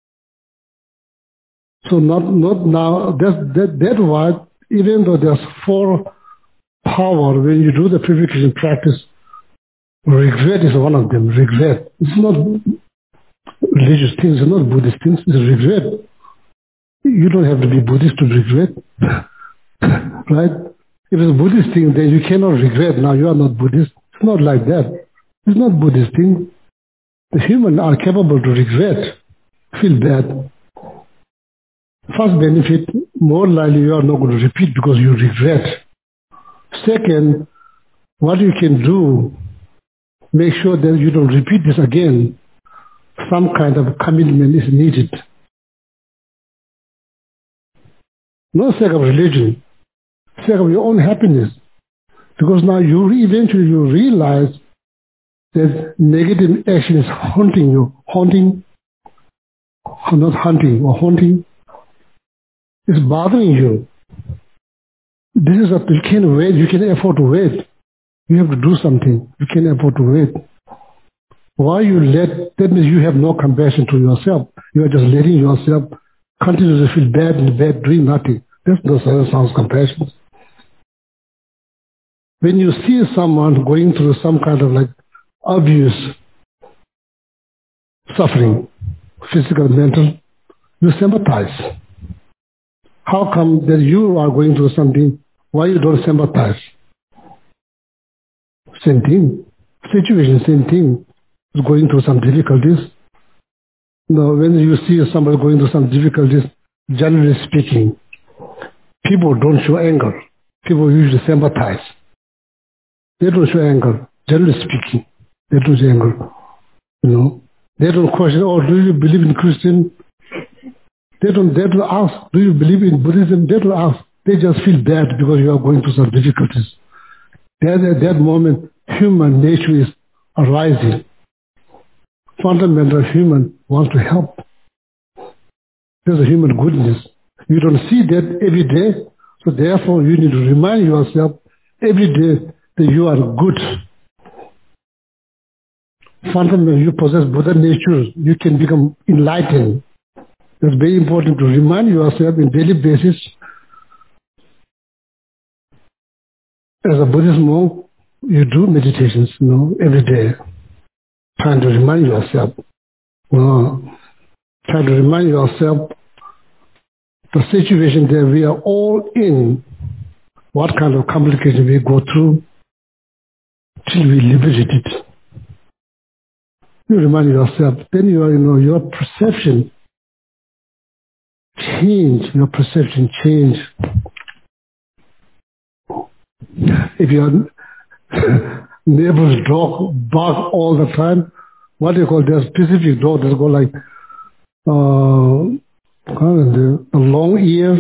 B: So not not now. That's that that why even though there's four power when you do the purification practice, regret is one of them. Regret. It's not religious things. It's not Buddhist things. It's regret. You don't have to be Buddhist to regret, right? If it's a Buddhist thing, then you cannot regret. Now you are not Buddhist. It's not like that. It's not Buddhist thing. The humans are capable to regret, feel bad. First benefit, more likely you are not going to repeat because you regret. Second, what you can do, make sure that you don't repeat this again. Some kind of commitment is needed. Not sake of religion, sake of your own happiness. Because now you eventually you realize that negative action is haunting you. Haunting, not hunting, or haunting. It's bothering you. This is a, you can't wait, you can't afford to wait. You have to do something. You can't afford to wait. Why you let, that means you have no compassion to yourself. You are just letting yourself continue to feel bad and bad, doing nothing. That's no sounds compassion. When you see someone going through some kind of like abuse, suffering, physical, mental, you sympathize. How come that you are going through something, why you don't sympathize? Same thing. Situation, same thing. Going through some difficulties. You know, when you see somebody going through some difficulties, generally speaking, people don't show anger. People usually sympathize. They don't show anger. Generally speaking, they don't show anger. You know, they don't question, oh, do you believe in Christian? They don't, they don't ask, do you believe in Buddhism? They don't ask. They just feel bad because you are going through some difficulties. Then at that moment, human nature is arising. Fundamental human wants to help. There's a human goodness. You don't see that every day, so therefore you need to remind yourself every day that you are good. Fundamentally, you possess Buddha nature. You can become enlightened. It's very important to remind yourself on a daily basis. As a Buddhist monk, you do meditations, you know, every day. Trying to remind yourself. You know, trying to remind yourself the situation that we are all in, what kind of complication we go through till we liberate it. You remind yourself, then you are, you know, your perception change, your perception change. If your neighbor's dog bark all the time, what do you call, there's specific dog that go like, uh, the, the long ear,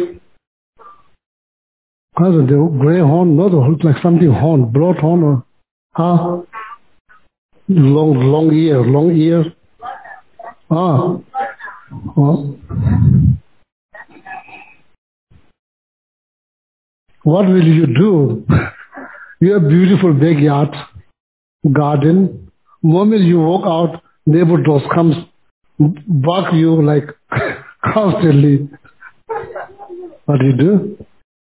B: the gray horn, not like something horn, broad horn, or huh? Long, long ear, long ear. Ah, well, what will you do? You have beautiful backyard, garden. Moment you walk out, neighbor dogs comes, bark you like constantly. What do you do?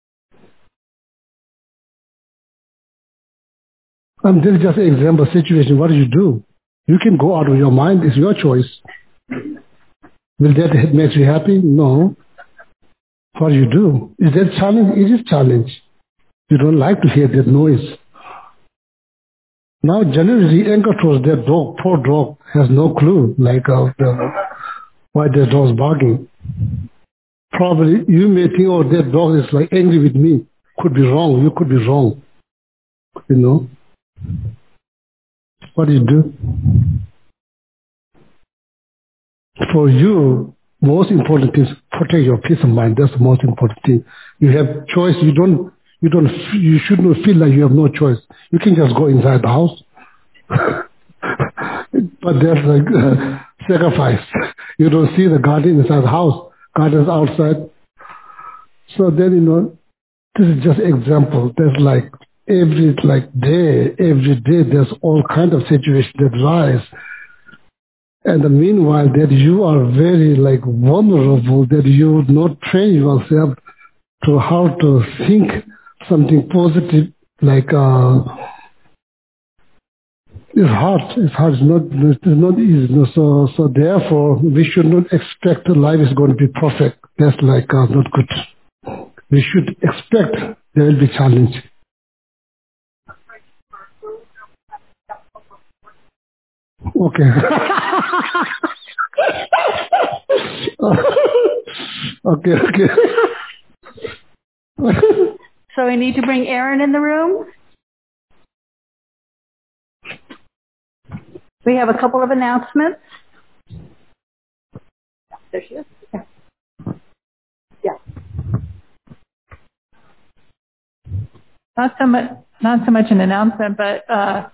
B: And this is just an example situation. What do you do? You can go out of your mind. It's your choice. Will that make you happy? No. What do you do? Is that challenge? It is challenge. You don't like to hear that noise. Now generally the anchor towards that dog, poor dog, has no clue like uh, the, why the dog's barking. Probably you may think, oh, that dog is like angry with me. Could be wrong. You could be wrong. You know. What do you do? For you, most important thing is protect your peace of mind. That's the most important thing. You have choice. You don't. You don't. You should not feel like you have no choice. You can just go inside the house. But there's like uh, sacrifice. You don't see the garden inside the house. Garden's outside. So then you know. This is just example. There's like every like day, every day. There's all kind of situations that rise. And the meanwhile, that you are very like vulnerable, that you would not train yourself to how to think something positive, like uh, it's hard. It's hard. It's not. It's not easy. So, so therefore, we should not expect that life is going to be perfect. That's like uh, not good. We should expect there will be challenge. Okay. okay, okay.
C: So we need to bring Aaron in the room. We have a couple of announcements. There she is. Yeah. yeah.
A: Not so much, not so much an announcement, but uh,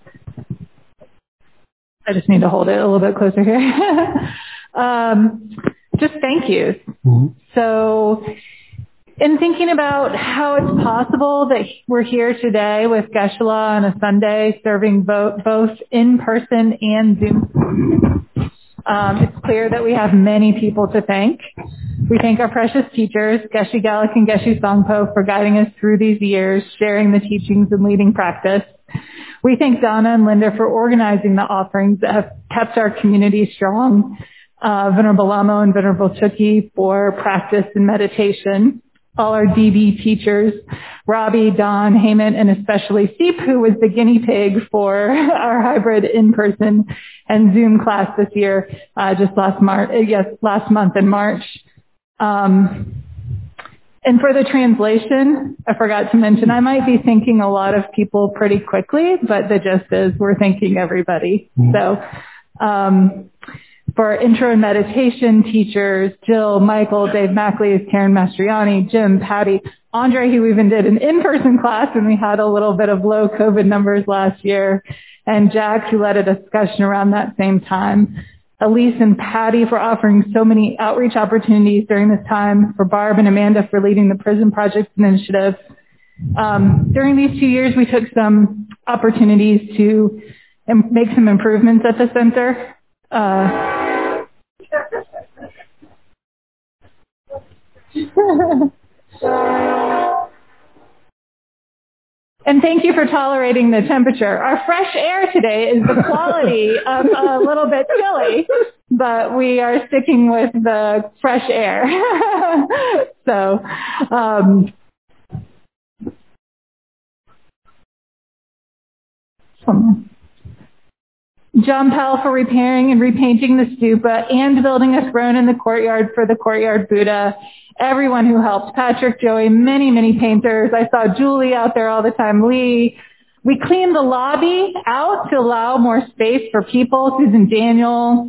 A: I just need to hold it a little bit closer here. um, just thank yous. Mm-hmm. So in thinking about how it's possible that we're here today with Geshe-la on a Sunday serving both, both in person and Zoom, um, it's clear that we have many people to thank. We thank our precious teachers, Geshe Galak and Geshe Songpo, for guiding us through these years, sharing the teachings and leading practice. We thank Donna and Linda for organizing the offerings that have kept our community strong. Uh, Venerable Lamo and Venerable Chuki for practice and meditation. All our D B teachers, Robbie, Don, Heyman, and especially Seep, who was the guinea pig for our hybrid in-person and Zoom class this year, uh, just last March, yes, last month in March. Um, and for the translation, I forgot to mention, I might be thanking a lot of people pretty quickly, but the gist is we're thanking everybody. Mm-hmm. So, um, for our intro and meditation teachers, Jill, Michael, Dave Mackley, Karen Mastriani, Jim, Patty, Andre, who even did an in-person class when we had a little bit of low COVID numbers last year, and Jack, who led a discussion around that same time. Elise and Patty for offering so many outreach opportunities during this time, for Barb and Amanda for leading the Prison Project initiative. Um, during these two years, we took some opportunities to im- make some improvements at the center. Uh, And thank you for tolerating the temperature. Our fresh air today is the quality of a little bit chilly, but we are sticking with the fresh air. so, um, John Pell for repairing and repainting the stupa and building a throne in the courtyard for the courtyard Buddha. Everyone who helped, Patrick, Joey, many, many painters. I saw Julie out there all the time, Lee. We cleaned the lobby out to allow more space for people, Susan Daniel,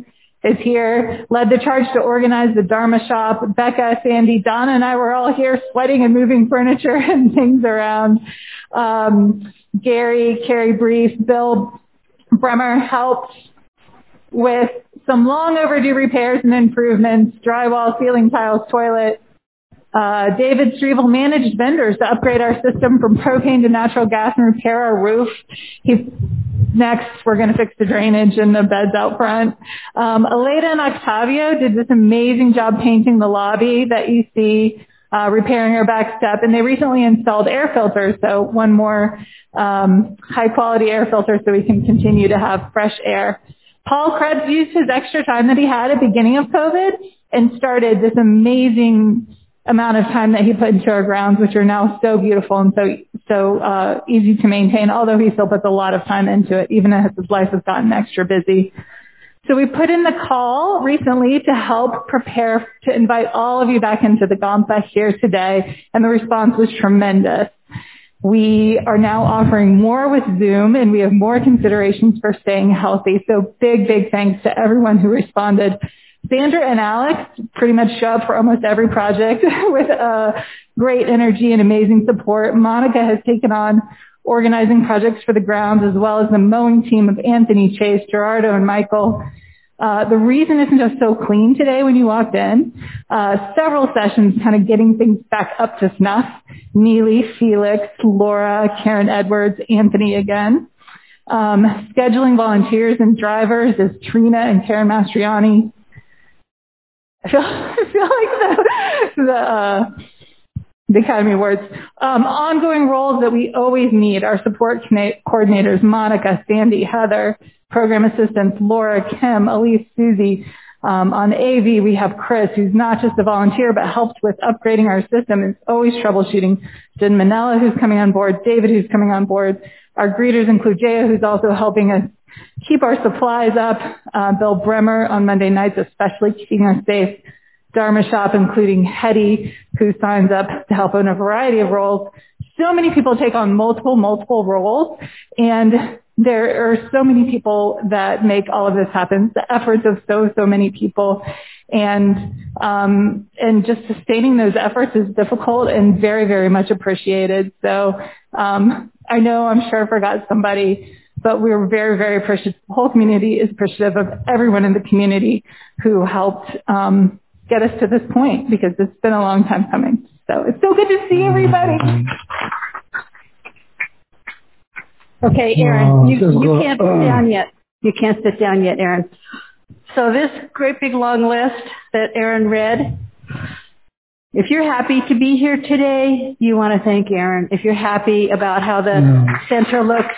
A: is here, led the charge to organize the Dharma shop. Becca, Sandy, Donna, and I were all here sweating and moving furniture and things around. Um, Gary, Carrie Brief, Bill Bremer helped with some long overdue repairs and improvements, drywall, ceiling tiles, toilet. Uh, David Strevel managed vendors to upgrade our system from propane to natural gas and repair our roof. He, next, we're going to fix the drainage and the beds out front. Um, Aleda and Octavio did this amazing job painting the lobby that you see, uh, repairing our back step, and they recently installed air filters, so one more um, high-quality air filter so we can continue to have fresh air. Paul Krebs used his extra time that he had at the beginning of COVID and started this amazing amount of time that he put into our grounds, which are now so beautiful and so so uh, easy to maintain, although he still puts a lot of time into it, even as his life has gotten extra busy. So we put in the call recently to help prepare to invite all of you back into the Gampa here today, and the response was tremendous. We are now offering more with Zoom, and we have more considerations for staying healthy. So big, big thanks to everyone who responded. Sandra and Alex pretty much show up for almost every project with uh, great energy and amazing support. Monica has taken on organizing projects for the grounds, as well as the mowing team of Anthony, Chase, Gerardo, and Michael. Uh, the reason isn't just so clean today when you walked in. Uh, several sessions kind of getting things back up to snuff. Neely, Felix, Laura, Karen Edwards, Anthony again. Um, scheduling volunteers and drivers is Trina and Karen Mastriani. I feel, I feel like the, the, uh, the Academy Awards. Um, ongoing roles that we always need. Our support coordinators, Monica, Sandy, Heather, program assistants, Laura, Kim, Elise, Susie. Um, on A V, we have Chris, who's not just a volunteer, but helped with upgrading our system and is always troubleshooting. Jen Manella, who's coming on board. David, who's coming on board. Our greeters include Jaya, who's also helping us keep our supplies up. Uh, Bill Bremer on Monday nights, especially keeping us safe. Dharma Shop, including Hetty, who signs up to help in a variety of roles. So many people take on multiple, multiple roles, and there are so many people that make all of this happen. The efforts of so, so many people, and um, and just sustaining those efforts is difficult and very, very much appreciated. So um, I know I'm sure I forgot somebody, but we're very, very appreciative. The whole community is appreciative of everyone in the community who helped um, get us to this point, because it's been a long time coming. So it's so good to see everybody.
C: Okay, Aaron, you, you can't sit down yet. You can't sit down yet, Aaron. So this great big long list that Aaron read, if you're happy to be here today, you want to thank Aaron. If you're happy about how the yeah. center looks,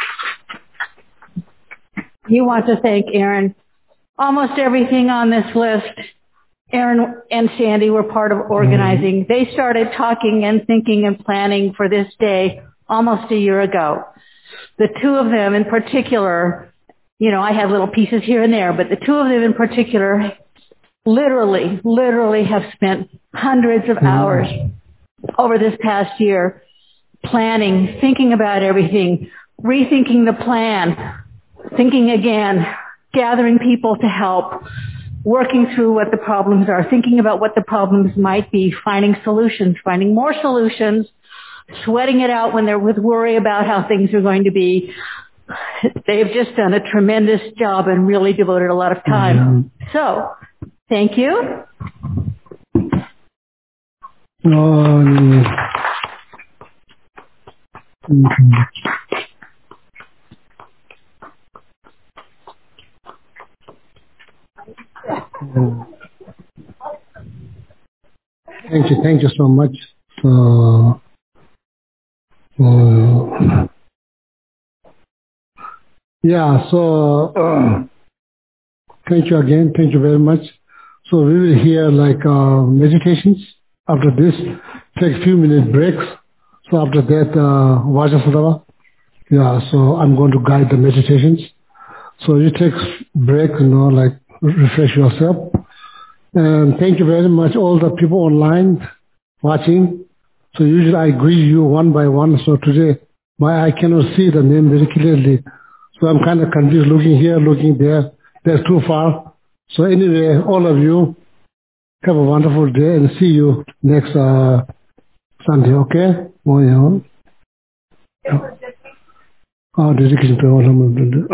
C: you want to thank Aaron. Almost everything on this list, Aaron and Sandy were part of organizing. Mm-hmm. They started talking and thinking and planning for this day almost a year ago. The two of them in particular, you know, I have little pieces here and there, but the two of them in particular literally, literally have spent hundreds of hours over this past year planning, thinking about everything, rethinking the plan, thinking again, gathering people to help, working through what the problems are, thinking about what the problems might be, finding solutions, finding more solutions, sweating it out when they're with worry about how things are going to be. They've just done a tremendous job and really devoted a lot of time. Mm-hmm. So, thank you.
B: Um, mm-hmm. Thank you, thank you so much. So, uh, yeah, so uh, thank you again, thank you very much. So we will hear like uh, meditations. After this, take a few minute breaks. So after that, uh, Vajrasattva. Yeah, so I'm going to guide the meditations. So you take break, you know, like refresh yourself. And thank you very much, all the people online watching. So usually I greet you one by one. So today, my I cannot see the name very clearly. So I'm kind of confused, looking here, looking there. They're too far. So anyway, all of you, have a wonderful day and see you next uh, Sunday, okay? Oh, yeah. Oh, dedication prayer.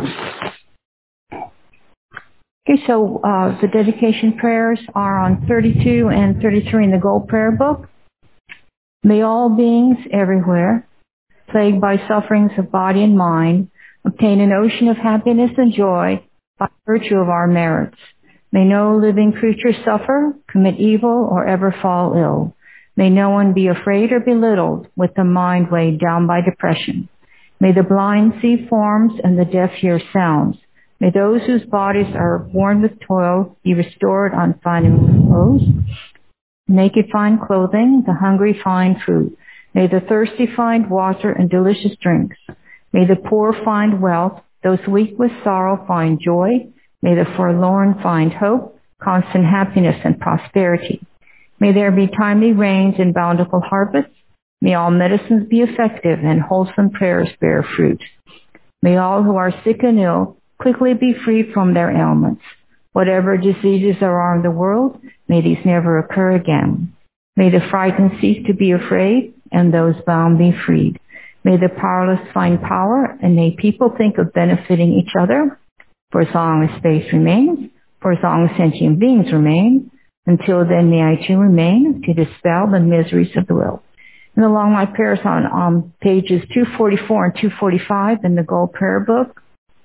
A: Okay, so uh, the dedication prayers are on thirty-two and thirty-three in the Gold Prayer Book. May all beings everywhere, plagued by sufferings of body and mind, obtain an ocean of happiness and joy by virtue of our merits. May no living creature suffer, commit evil, or ever fall ill. May no one be afraid or belittled with the mind weighed down by depression. May the blind see forms and the deaf hear sounds. May those whose bodies are worn with toil be restored on finding clothes. Naked find clothing, the hungry find food. May the thirsty find water and delicious drinks. May the poor find wealth, those weak with sorrow find joy. May the forlorn find hope, constant happiness and prosperity. May there be timely rains and bountiful harvests. May all medicines be effective and wholesome prayers bear fruit. May all who are sick and ill quickly be freed from their ailments. Whatever diseases there are in the world, may these never occur again. May the frightened cease to be afraid, and those bound be freed. May the powerless find power, and may people think of benefiting each other, for as long as space remains, for as long as sentient beings remain. Until then, may I too remain to dispel the miseries of the world. And along my prayers on um, pages two forty-four and two forty-five in the Gold Prayer Book.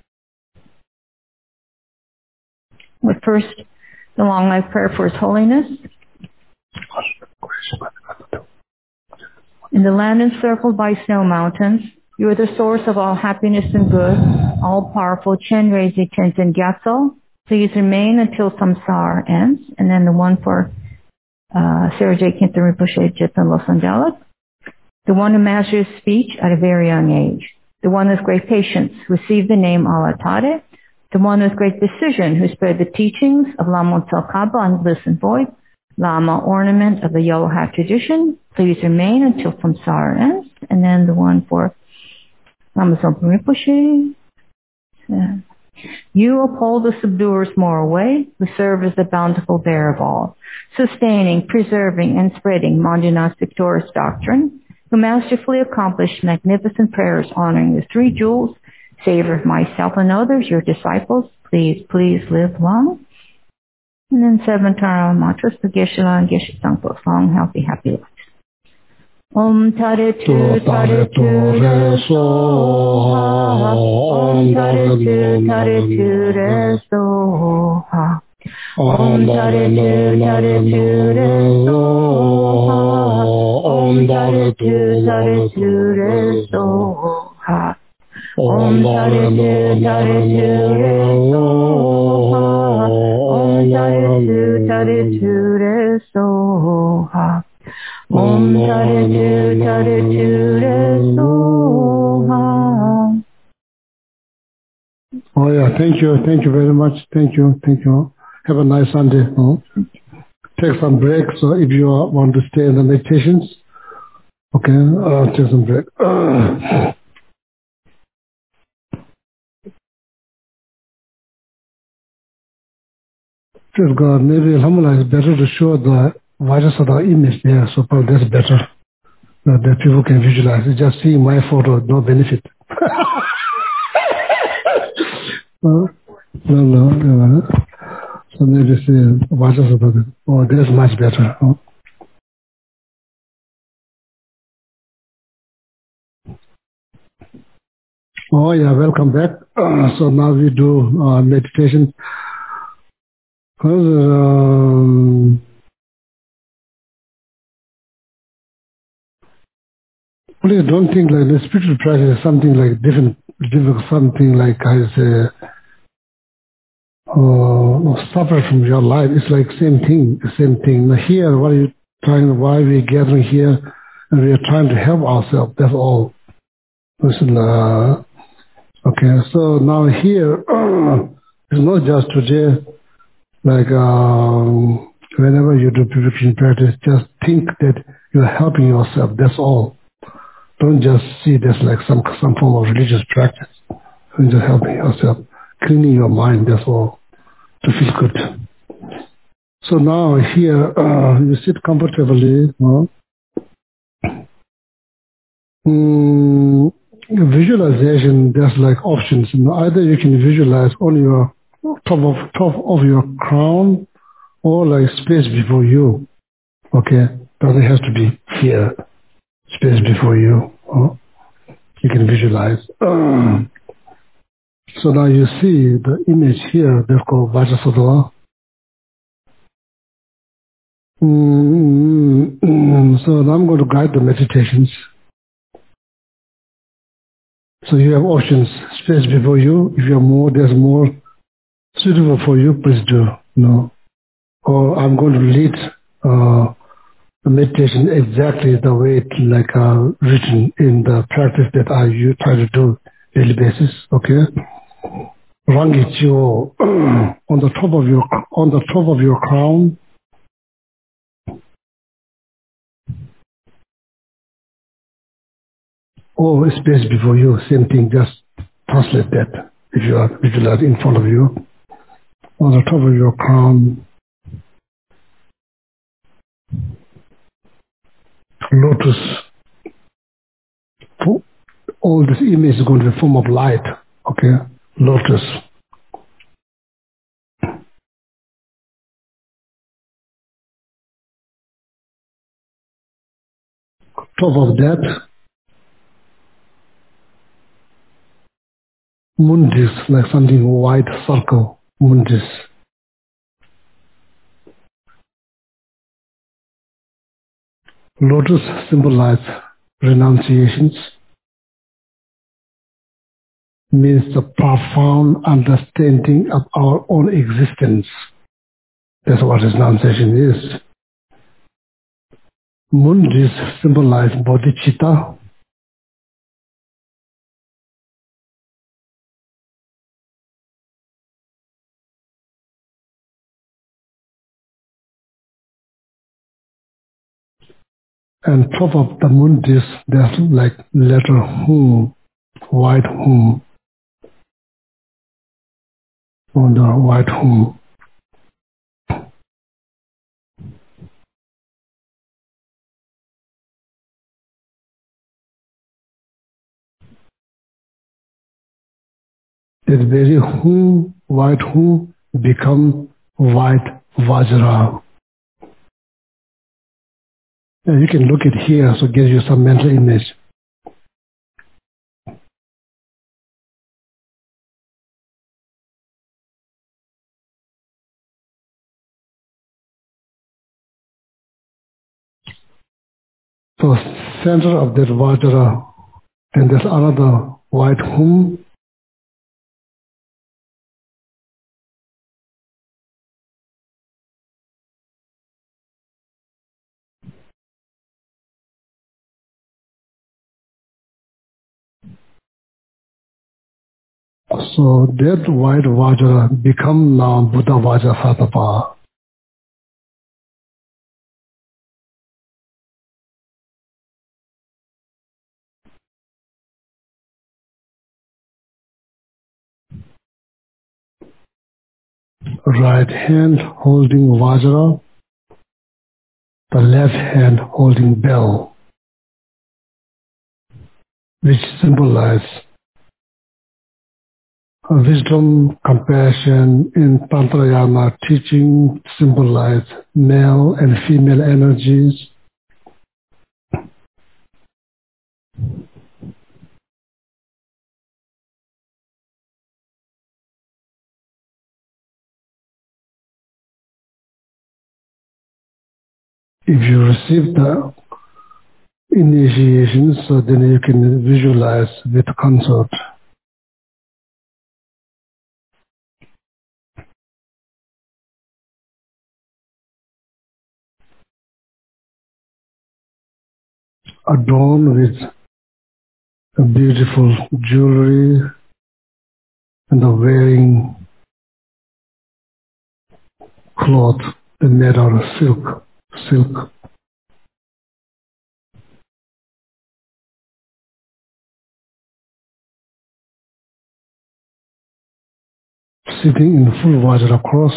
A: But first, the long life prayer for His Holiness. In the land encircled by snow mountains, you are the source of all happiness and good, all-powerful Chenrezig Tenzin Gyatso. Please remain until samsara ends. And then the one for uh, Sarah J. Kintan Rinpoche Jithan Losanjalak. The one who masters speech at a very young age. The one with great patience, received the name Alatare. The one with great decision, who spread the teachings of Lama Tsongkhapa on bliss and void, Lama ornament of the Yellow Hat tradition. Please remain until samsara ends. And then the one for Lama Zopa Rinpoche. Uh, you uphold the subduer's moral way, who serve as the bountiful bearer of all, sustaining, preserving, and spreading Mandina's victorious doctrine, who masterfully accomplished magnificent prayers honoring the three jewels, savor of myself and others, your disciples. Please, please live long. And then seven Tara mantras for Geshe-la and Geshe Sangpo's long, healthy, happy lives. Om Tare Tu Tare Tu Re Soha. Om Tare Tu Tare Tu Re Soha. Om Tare Tu Tare Tu Re Soha. Om Tare Tu Tare Tu Re Soha. Om Tare Tu Tare Tu Re Soha. Om Tare Tu Tare Tu Re Soha. Om Tare Tu Tare Tu Re Soha.
B: Oh yeah, thank you, thank you very much, thank you, thank you. Have a nice Sunday. Oh. Take some break, so if you want to stay in the meditations, okay, uh, take some break. Uh. Praise God, maybe Alhamdulillah is better to show the virus of the image there, so probably that's better. Uh, that people can visualize. It's just seeing my photo, no benefit. uh, no, no, no. So maybe see virus of the, oh, that's much better. Oh. Oh yeah, welcome back. Uh, so now we do uh, meditation. Um, please don't think like the spiritual practice is something like different, different something like I say, uh, separate from your life. It's like same thing, the same thing. Now here, what are you trying? Why we are gathering here, and we are trying to help ourselves. That's all. Listen, uh, okay, so now here, it's not just today. Like um, whenever you do purification practice, just think that you're helping yourself. That's all. Don't just see this like some some form of religious practice. You're just helping yourself, cleaning your mind. That's all. to feel good. So now here, uh, you sit comfortably. Huh? Mm, visualization, there's like options. You know, either you can visualize on your top of top of your crown or like space before you. Okay, doesn't have to be here. Space before you. Huh? You can visualize. Uh, so now you see the image here. They're called Vajrasattva. Mm, mm, so now I'm going to guide the meditations. So you have options, space before you. If you have more, there's more suitable for you, please do. No. Or I'm going to lead uh, the meditation exactly the way it like uh, written in the practice that I you try to do daily basis. Okay. Rangi Chiyo on the top of your on the top of your crown. Or space before you, same thing, just translate that if you are visualize in front of you. On the top of your crown, lotus. All this image is going to be form of light. Okay? Lotus. Top of that, mundis, like something white circle. Mundis. Lotus symbolize renunciations, means the profound understanding of our own existence. That's what renunciation is. Mundis symbolize bodhicitta, and top of the mundis, there's like letter hum, white hum, on the white hum. That very hum, white hum, become white vajra. And you can look at here, so it gives you some mental image. So center of that vajra, then there's another white hum. So that white vajra become now Buddha Vajrasattva. Right hand holding vajra, the left hand holding bell, which symbolize wisdom, compassion. In Tantrayana teaching symbolize male and female energies. If you receive the initiations, so then you can visualize with consort. Adorned with a beautiful jewelry and the wearing cloth made out of silk. Silk. sitting in full Vajra cross.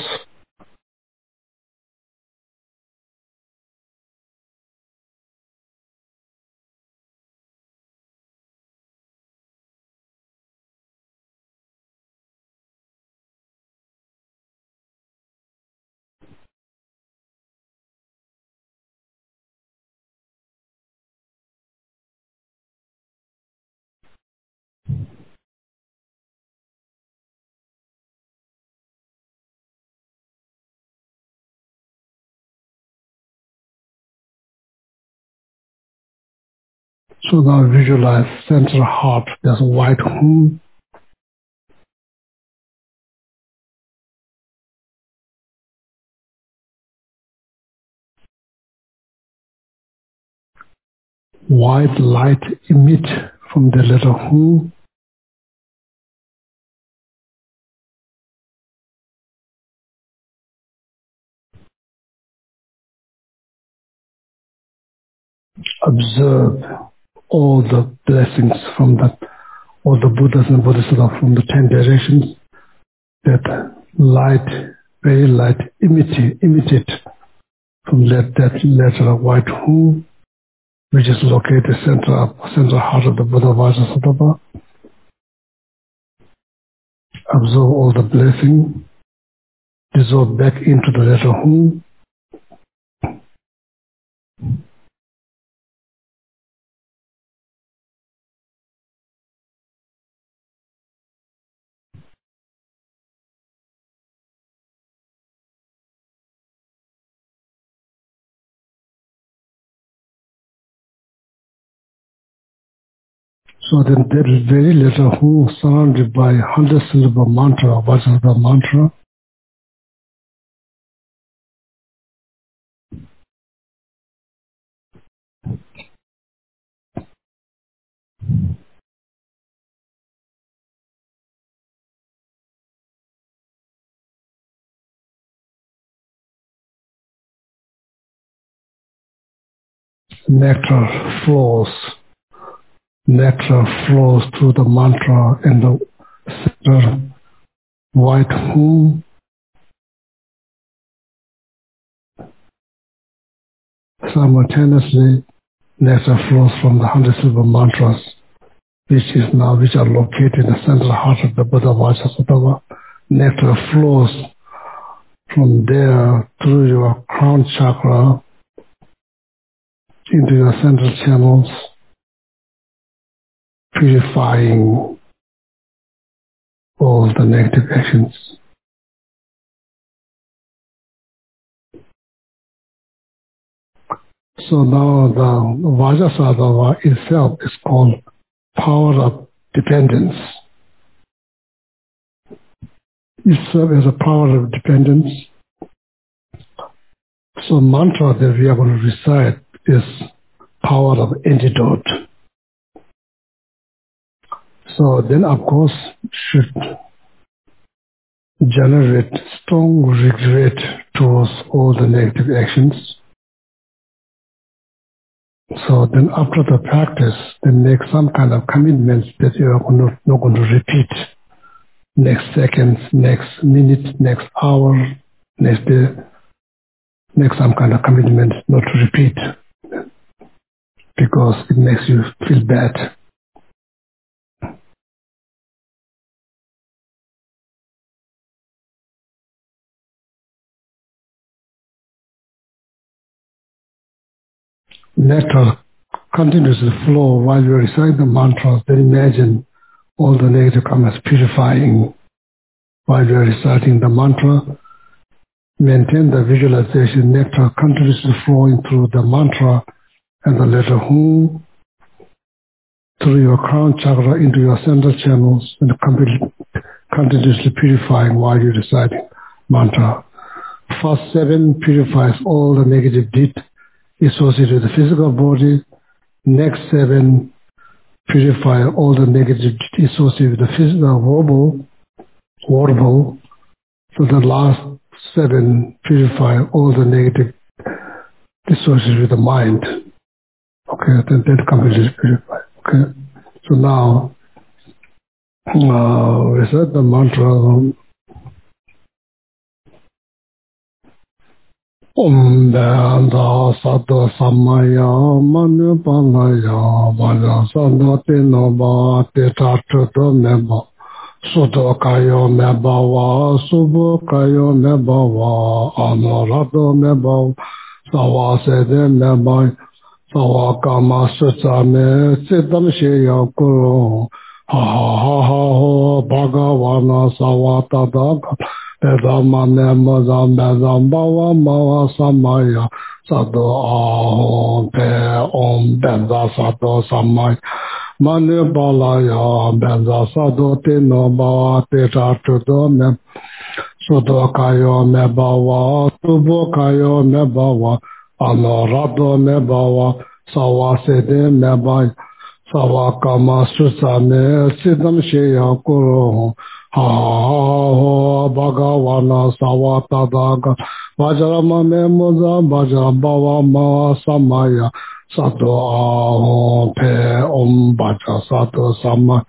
B: So now visualize central heart, there's a white home. White light emit from the letter Hu. Observe all the blessings from the, all the Buddhas and Bodhisattvas from the ten directions. That light, very light, imitate, imitate from that, that letter white Hu, which is located center, central heart of the Buddha Vajrasattva. Absorb all the blessing, dissolve back into the letter Hu. So then that very letter Hu surrounded by hundred syllable mantra, Vajrasattva mantra. Nectar flows. Nectar flows through the mantra and the center white Hu. Simultaneously, nectar flows from the hundred syllable mantras, which is now which are located in the central heart of the Buddha Vajrasattva. Nectar flows from there through your crown chakra into your central channels, purifying all the negative actions. So now the Vajrasattva itself is called power of dependence. It serves as a power of dependence. So mantra that we are going to recite is power of antidote. So then of course should generate strong regret towards all the negative actions. So then after the practice, then make some kind of commitments that you are not, not going to repeat next second, next minute, next hour, next day. Make some kind of commitment not to repeat because it makes you feel bad. Nectar continues to flow while you are reciting the mantras. Then imagine all the negative comments purifying while you are reciting the mantra. Maintain the visualization. Nectar continuously flowing through the mantra and the letter Hu through your crown chakra into your central channels and continuously purifying while you're reciting mantra. First seven purifies all the negative deed associated with the physical body. Next seven purify all the negative deed associated with the physical verbal, verbal. So the last seven purify all the negative associated with the mind. Okay, then that completely purified. Okay, so now uh, recite the mantra Om Danda Sato Samaya Manu Palaya Vaya Sandati Noba Teta Tuto Meba Suto Kayo Mebawa Subo Kayo Mebawa Anorado Meba Sawa Sede Meba Sawa Kama Sutsame Siddham Shaya Kuro Ha ha ha ha Bhagavana Sawa Tadaka Vedamane Mazam Vedam Bhava Mava Samaya Sado Ahom Pe Om Benza Sado Samaya Manu Balaya Benza Sado Tino Bhava Teta Tudo Me Sudo Kayo Me Bhava Subo Kayo Me Bhava Anorado Me Bhava Sawa Sede Me Bhava Sawa Kama Susame Siddham Shaya Kuro Ha ha Bhagavana Sawa Tadaga Vajrama Memuza Vajram Bhava Ma Samaya Sato Ahom Pe Om Bhaja Sato Samaya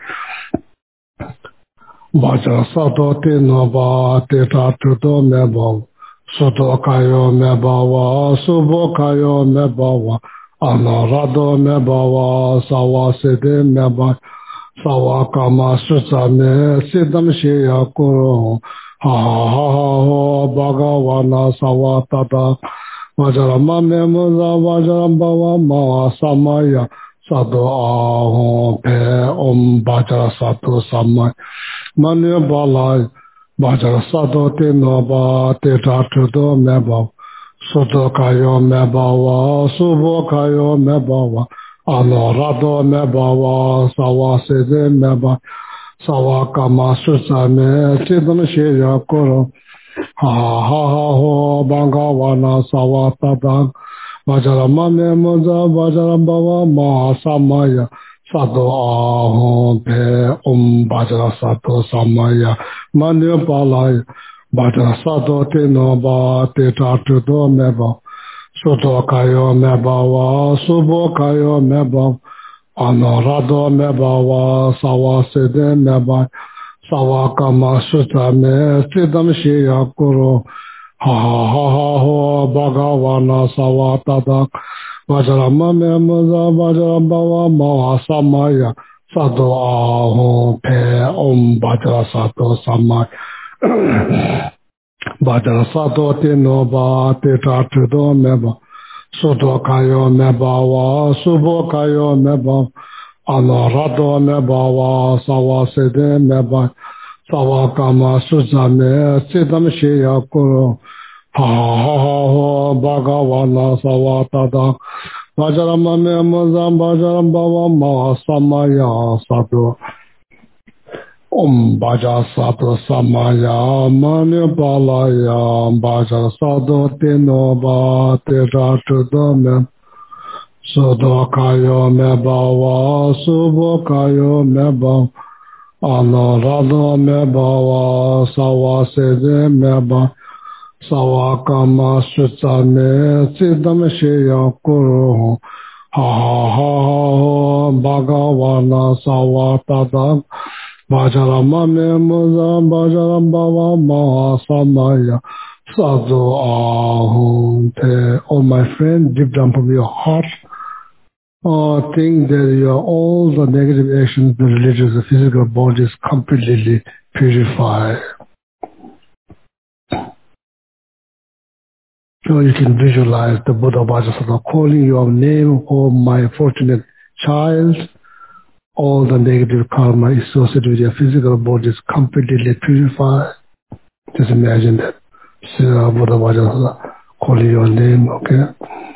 B: Bhaja Sato Tino Bha Teta Tuto Meba Suto Kayo Mebawa Subo Kayo Mebawa Anorado Mebawa Sawa Sede Meba Sawa Kama Susame Siddham Shaya Kuro Ha ha ha Bhagavana Sawa Tata Vajrama Memuza Vajram Bhava Ma Samaya Sato Ahom Pe Om Bhaja Sato Samaya Manu Balai Bhaja Sato Tino Bha Teta Tuto Meba Suto Kayo Mebawa Subo Kayo Mebawa Anorado Mebawa Sawa Sede Meba Sawa Kama Susame Siddham Shaya Kuro Ha ha ha Bhagavana Sawa Tata Vajrama Memuza Vajram Bhava Ma Samaya Sato Ahom Pe Om Bhaja Sato Samaya Manu Balai Bhaja Sato Tino Bha Teta Tuto Meba Suto Kayo Mebawa Subo Kayo Meba Anorado Mebawa Sawa Sede Meba Sawa Kama Susame Siddham Shaya Kuro Ha ha ha Bhagavana Sawa Tata Vajrama Memuza Vajram Bhava Ma Samaya Sato Ahom Pe Om Bhaja Sato Samaya Bhaja Sato Tino Bha Teta Tuto Meba Suto Kayo Mebawa Subo Kayo Meba Anorado Mebawa Sawa Sede Meba Sawa Kama Susame Siddham Shaya Kuro Ha ha ha Bhagavana Sawa Tata Vajrama Memuza Vajram Bhava Ma Samaya Sato Om Bhaja Sato Samaya Manu Balaya Bhaja Sato Tino Bha Teta Tuto Me Sudo Kayo Mebawa Subo Kayo Meba Anorado Mebawa Sawa Sede Meba Sawa Kama Susame Siddham Shaya Kuro Ha ha ha Bhagavana Sawa Tata Vajrama Memuza Vajram Bhava Ma Samaya Sato Ahom Pe. Oh my friend, deep down from your heart, uh, think that your all the negative actions, the religious, the physical body is completely purified. So you can visualize the Buddha Vajrasattva calling your name, oh my fortunate child. All the negative karma associated with your physical body is completely purified. Just imagine that. So Buddha Vajrasattva calling your name, okay?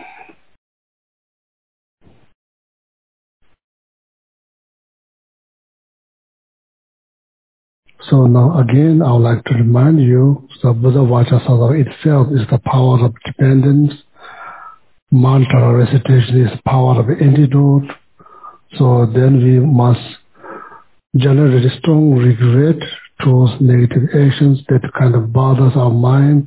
B: So now again, I would like to remind you, the Buddha Vajrasattva itself is the power of dependence. Mantra recitation is power of antidote. So then we must generate a strong regret towards negative actions that kind of bothers our mind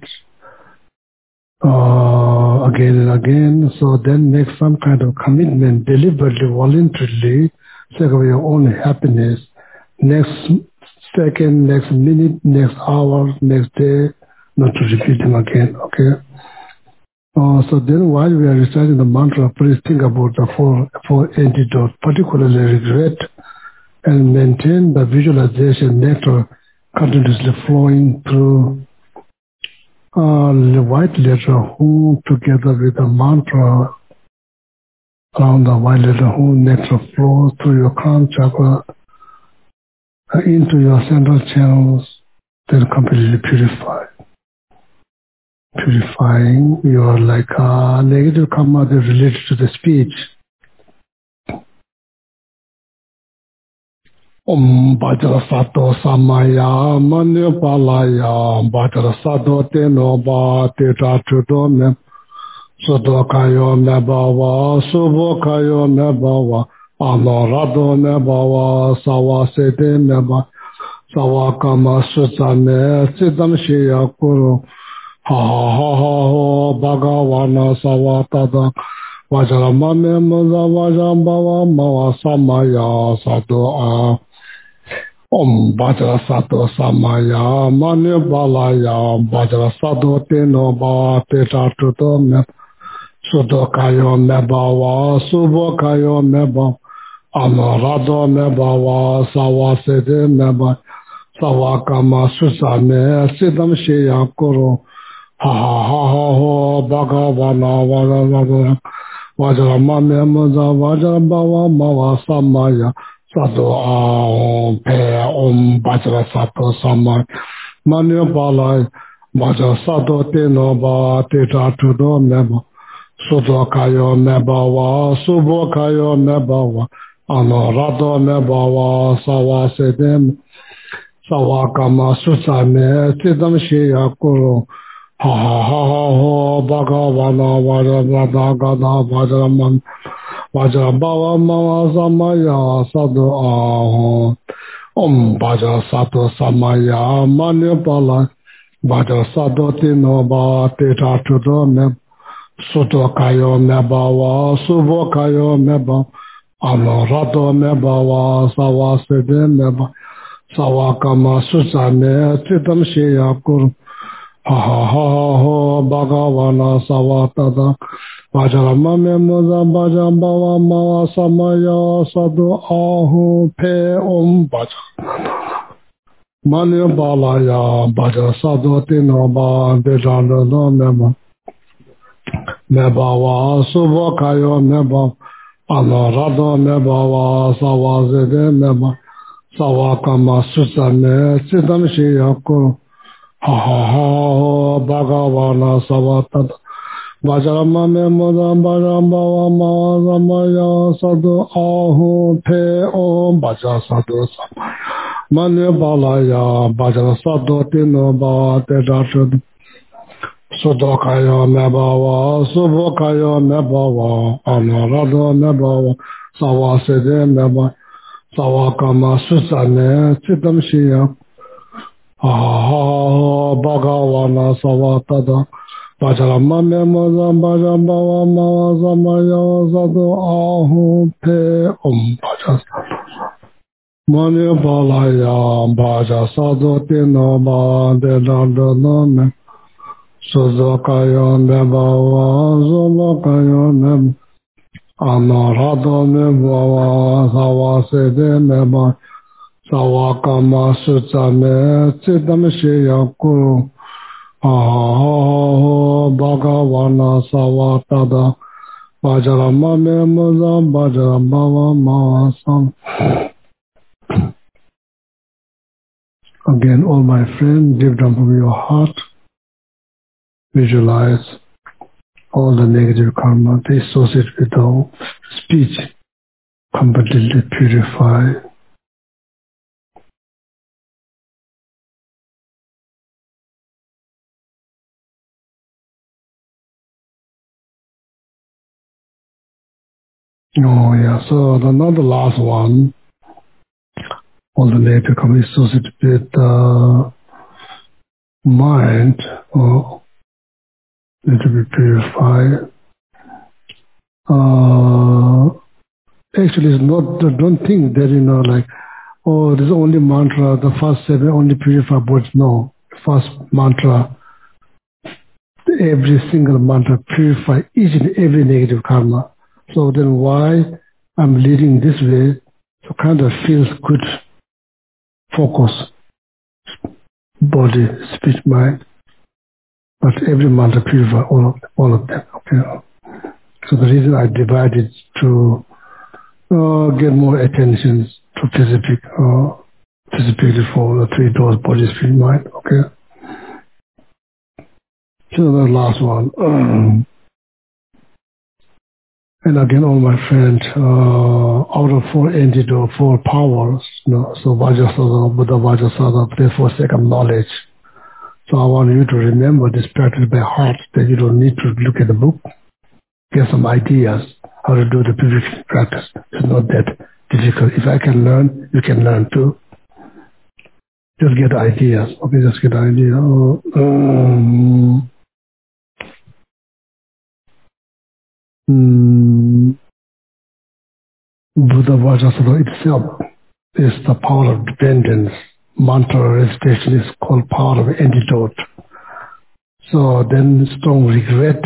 B: uh, again and again. So then make some kind of commitment deliberately, voluntarily, take away your own happiness. Next second, next minute, next hour, next day, not to repeat them again, okay? Uh, so then while we are reciting the mantra, please think about the four, four antidotes, particularly regret, and maintain the visualization nectar continuously flowing through uh, the white letter Hu together with the mantra around the white letter Hu. Nectar flows through your crown chakra uh, into your central channels, then completely purified. Purifying your like uh, negative karma that related to the speech. Om Bajra Sato Samaya Manya Palaya Bajra Sato Teno Ba Teta Chudome Soto Kayo Mebawa Subo Kayo Mebawa Anorado Mebawa Sawa Sete Meba Sawa Kama Susane Siddham Shia Kuru Ha ha ha ha ha Bhagavana Savatata Vajramame Muza Vajrambawa Mawa Samaya Sato Om Bajra Sato Samaya Manu Balaya Bajra Sato Teno Ba Teta Tuto Me Sudo Kayo Mebawa Subo Kayo Meba Amarado Mebawa Sawa Sede Meba Sawa Kama Susane Siddham Shia Kuru Ha ha ha ha ha Bhagavana Vajramana Vajramame Muza Vajrambawa Mawa Samaya Sato Aum Pe Om Bajra Sato Samaya Manu Balai Bajra Sato Teno Ba Teta Tudo Meba Sudo Kayo Mebawa Subo Kayo Mebawa Anorado Mebawa Sawa Sedem Sawa Kama Susane Siddham Shia Kuru Ha ha ha ha ha Bhagavana Vajramana Gada Vajraman Vajrabawa Mawa Samaya Sado Aho Om Bajra Sato Samaya Manu Pala Bajra Sato Tino Ba Teta Tudo Me Suto Kayo Mebawa Subo Kayo Meba Anorado Mebawa Sawa Sede Meba Sawa Kama Susane Siddham Shia Kuru Ha ha ha ha ha Bhagavana Savatata Vajramame Muza Vajrambawa Mawa Samaya Sadu Ahu Pe Om Bajra Manu Balaya Bajra Sadu Tino Ba Dejano Meba Mebawa Subo Kayo Meba Anorado Mebawa Sawa Zede Meba Sawa Kama Susane Siddham Shia Kuru Ha ha ha Bhagavana Savatata Vajramame Muza Vajrambawa Mawa Samaya Sadu Ahu Pe Om Bajra Sadu Samaya Manu Balaya Bajra Sadu Tino Ba Teta Tudo Sudo Kayo Mebawa Subo Kayo Mebawa Anorado Mebawa Sawa Sede Meba Sawa Kama Susane Siddham Shia Ha ha ha Bhagavana Savatata Vajramame Muza Vajrambawa Mawa Samaya Sadu Ahu Pe Om Bajra Manu Balaya Bajra Sadu Tino Ba Dedano Me Sudo Kayo Mebawa Subo Kayo Meba Anorado Mebawa Sawa Sede Meba Sawa Kama Susane Siddham Shia Kuru Ha ha ha Bhagavana Savatata Vajramame Muza Vajrambawa Mawa Samaya. Again, all my friends, deep down from your heart, visualize all the negative karma they associate with the speech completely purify. Oh yeah, so the, not the last one. All the negative karma associated with the mind, or need to be purified. Uh, actually, it's not. Don't think that you know, like, oh, this is only mantra. The first seven only purify, but no. First mantra every single mantra purify each and every negative karma. So then why I'm leading this way, so kind of feels good, focus, body, speech, mind. But every mantra purify all of, all of them. Okay. So the reason I divided to uh, get more attention to specific, uh, specifically for the three doors, body, speech, mind. Okay. So the last one. Um, and again, all my friends, uh, out of four antidote, four powers, you know, so Vajrasattva, Buddha Vajrasattva, place for second knowledge. So I want you to remember this practice by heart, that you don't need to look at the book, get some ideas how to do the purification practice. It's not that difficult. If I can learn, you can learn too. Just get ideas. Okay, just get ideas. Oh, um, um, Buddha Vajrasattva itself is the power of dependence. Mantra recitation is called power of antidote. So then strong regret.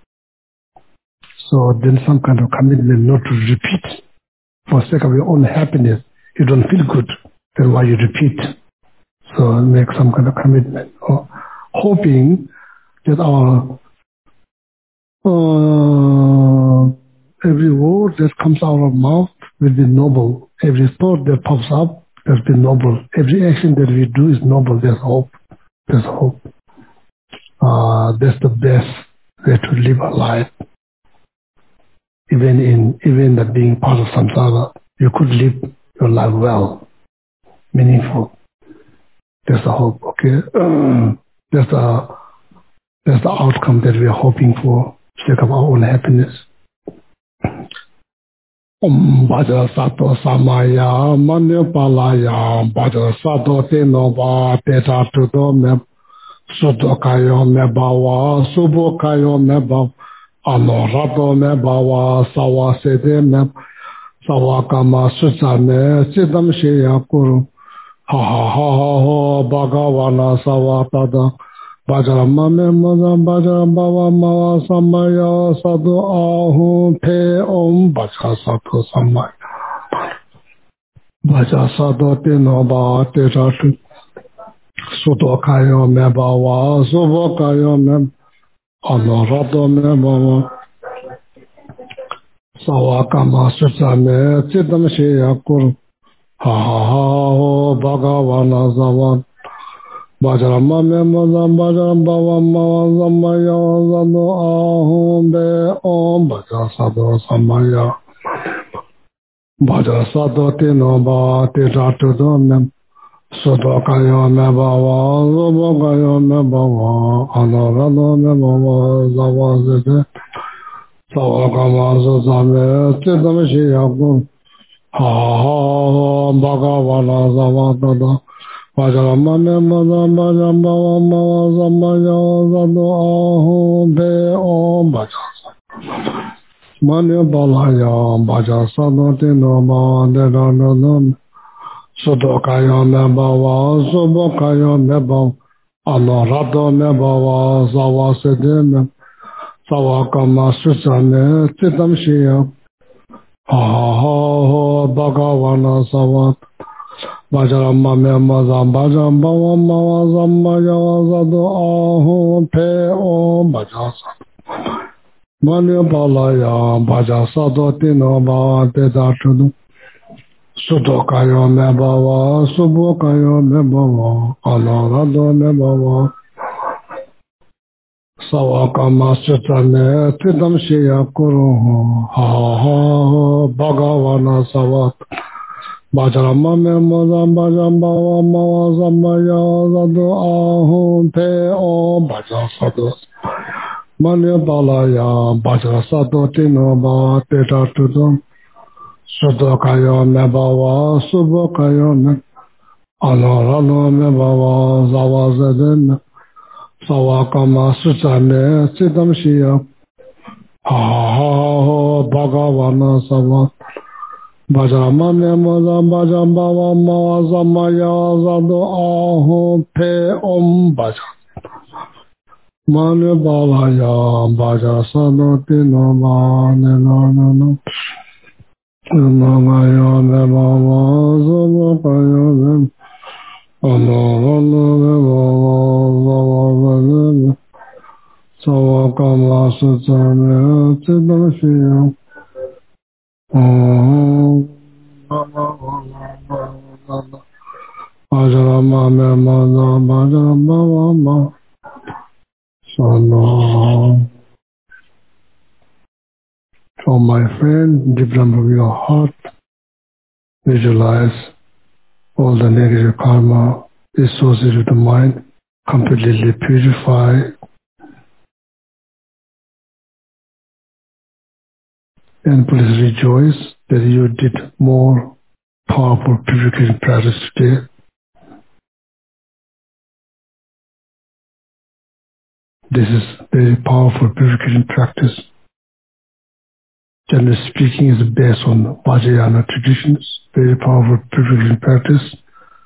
B: So then some kind of commitment not to repeat. For the sake of your own happiness, you don't feel good, then why you repeat? So make some kind of commitment. Or hoping that our uh, every word that comes out of our mouth will be noble. Every thought that pops up will be noble. Every action that we do is noble. There's hope. There's hope. Uh, that's the best way to live a life. Even in even that being part of samsara, you could live your life well, meaningful. That's the hope. Okay, uh, that's the that's the outcome that we are hoping for, sake of our own happiness. Om Bhaja Sato Samaya Manya Palaya Bhaja Sato Tenova Teta Tudo Me Sudo Kayo Me Bawa Subo Kayo Me Bawa Anorato Me Bawa Sawa Sede Me Sawa Kama Susane Sidam Shea Kuru Ha ha ha ha ha Bhagavana Sawa Tada Bhajarama Me Maza Bhajarama Mawa Samaya Sadu Ahu Pe Om Bhaja Sato Samaya Bhaja Sado Tenoba Teratu Sudo Kayo Me Bawa Subo Kayo Me Anorato Me Bawa Sawa Kama Susane Sidam Shea Kuru Ha ha ha Bhagavana Sawa Bhajarama Me Maza Bhajarama Mawa Samaya Sadu Ahu Pe Om Bhaja Sado Samaya Bhaja Sado Tenoba Teratu Me Sudo Kayo Me Bawa Subo Kayo Me Bawa Anorato Me Bawa Sawa Sede Sawa Kama Susane Sidam Shea Kuru Ha ha Bhagavana Savatata Bhajarama Me Maza Bhajarama Mawa Samaya Sadu Ahu Pe Om Bhaja Manya Balaya Bhaja Sado Tenoba Teratu Sudo Kayo Me Bawa Subo Kayo Me Bawa Anorato Me Bawa Sawa Sede Me Sawa Kama Susane Sidam Shea Ha ha Bhagavana Savat Bhajarama Me Maza Bhajarama Mawa Samaya Sadu Ahu Pe Om Bhaja Manya Balaya Bhaja Sado Tenoba Teratu Sudo Kayo Me Bawa Subo Kayo Me Bawa Anorato Me Bawa Sawa Kama Susane Sidam Shea Kuru Ha ha Bhagavana Savat Bhajarama Me Maza Bhajarama Mawa Samaya Sadu Ahu Pe Om Bhaja Sado Manya Balaya Bhaja Sado Tenoba Teratu Sudo Kayo Me Bawa Subo Kayo Me Anorato Me Bawa Sawa Sede Sawa Kama Susane Sidam Shea Ha ha Bhagavana Savat Bhajarama Me Maza Bhajarama Mawa Samaya Sadu Ahu Pe Om Bhaja Mane bala ya baja sano tino mane no no no. Mama ya ne mama zomo kaya ne. Ano ano ne mama mama ne. Sawa kama sutane tino shiya. Oh mama mama mama. Baja mama mama baja mama mama. So no. So my friend, deep down of your heart, visualize all the negative karma associated with the mind, completely purify, and please rejoice that you did more powerful purification practice today. This is very powerful purification practice. Generally speaking, is based on Vajrayana traditions, very powerful purification practice.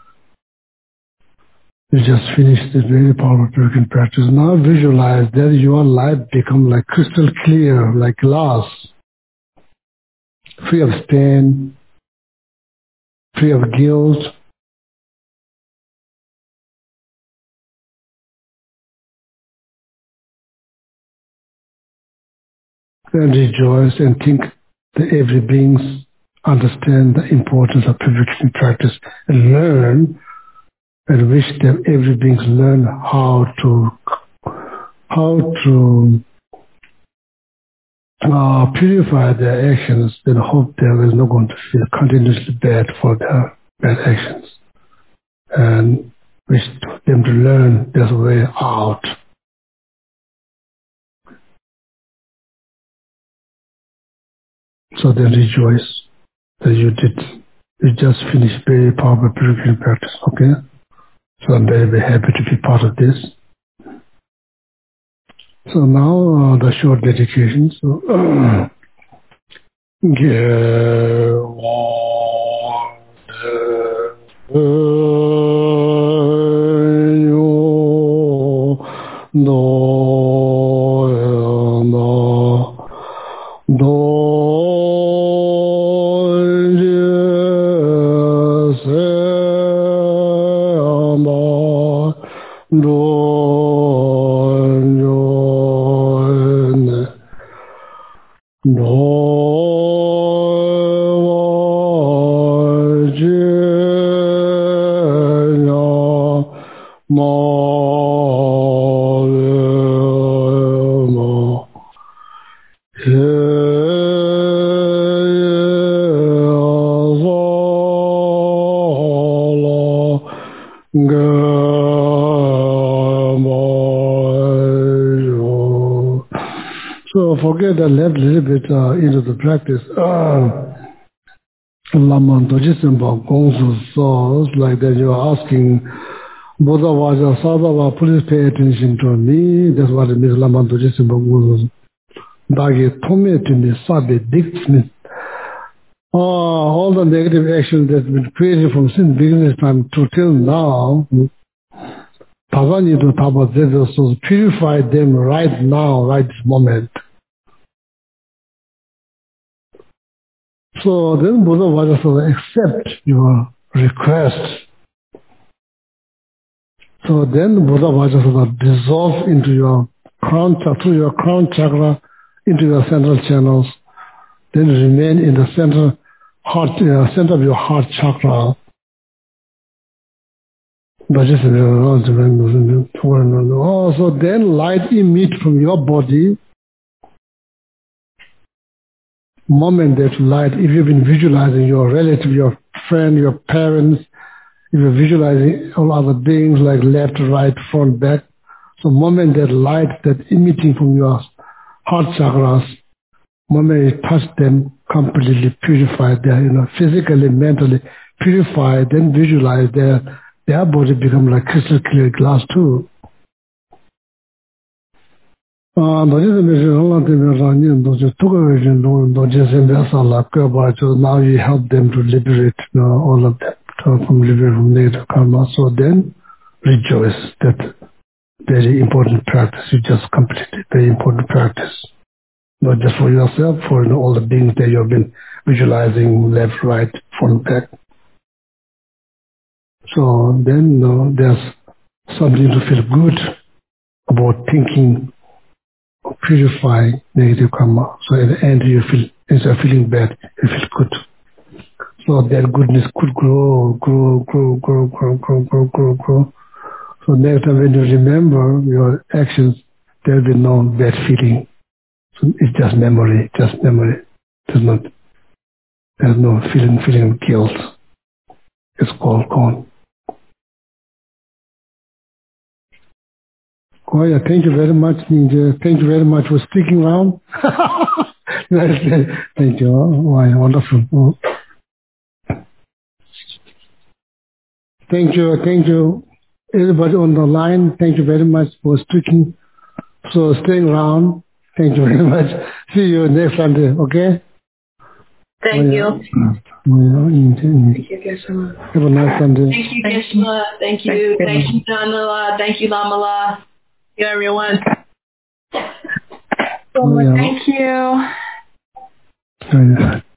B: You just finished this very powerful purification practice. Now visualize that your life become like crystal clear, like glass, free of stain, free of guilt. And rejoice and think that every beings understand the importance of purification practice and learn and wish that every beings learn how to how to uh, purify their actions, then hope there is not going to feel continuously bad for their bad actions. And wish them to learn their way out. So then rejoice that you did. You just finished very powerful purification practice, okay? So I'm very, very happy to be part of this. So now uh, the short dedication. So, So forget I left a little bit uh, into the practice. Laman Dojisimba Gongsu saws like that you are asking Buddha Vaja Sadhava, please pay attention to me. That's what it means, Laman Dojisimba Gongsu. Dagi Tome Tini Sabe Diktsmith. Oh, all the negative actions that have been created from since beginning time to till now, Tagani to Tabazezo, so purify them right now, right this moment. So then Buddha Vajrasana accept your request. So then Buddha Vajrasana dissolve into your crown chakra, through your crown chakra, into your central channels, then remain in the center, heart, uh, center of your heart chakra. Also then light emit from your body. Moment that light, if you've been visualizing your relative, your friend, your parents, if you're visualizing all other beings like left, right, front, back, so moment that light that emitting from your heart chakras, moment you touch them, completely purify their, you know, physically, mentally purify, then visualize their their body become like crystal clear glass too. Now you help them to liberate, you know, all of them from liberate from negative karma. So then rejoice that very important practice. You just completed very important practice. Not just for yourself, for you know, all the beings that you've been visualizing left, right, front, back. So then you know, there's something to feel good about thinking of purifying negative karma. So at the end you feel, instead of feeling bad, you feel good. So that goodness could grow, grow, grow, grow, grow, grow, grow, grow, grow. So next time when you remember your actions, there will be no bad feeling. So it's just memory, just memory. There's not, there's no feeling, feeling of guilt. It's all gone. Goya, thank you very much, Ninja. Thank you very much for sticking around. Thank you. Oh, wonderful. Oh. Thank you, thank you, everybody on the line. Thank you very much for sticking, so staying around. Thank you very much. See you next Sunday, okay?
F: Thank you.
B: Thank you, Geshe-la. Have a nice Sunday.
F: Thank you, Geshe-la. Thank you. Thank you, Janala. Thank you, Lamala. Thank you, everyone.
A: Thank you.
B: Oh, yeah.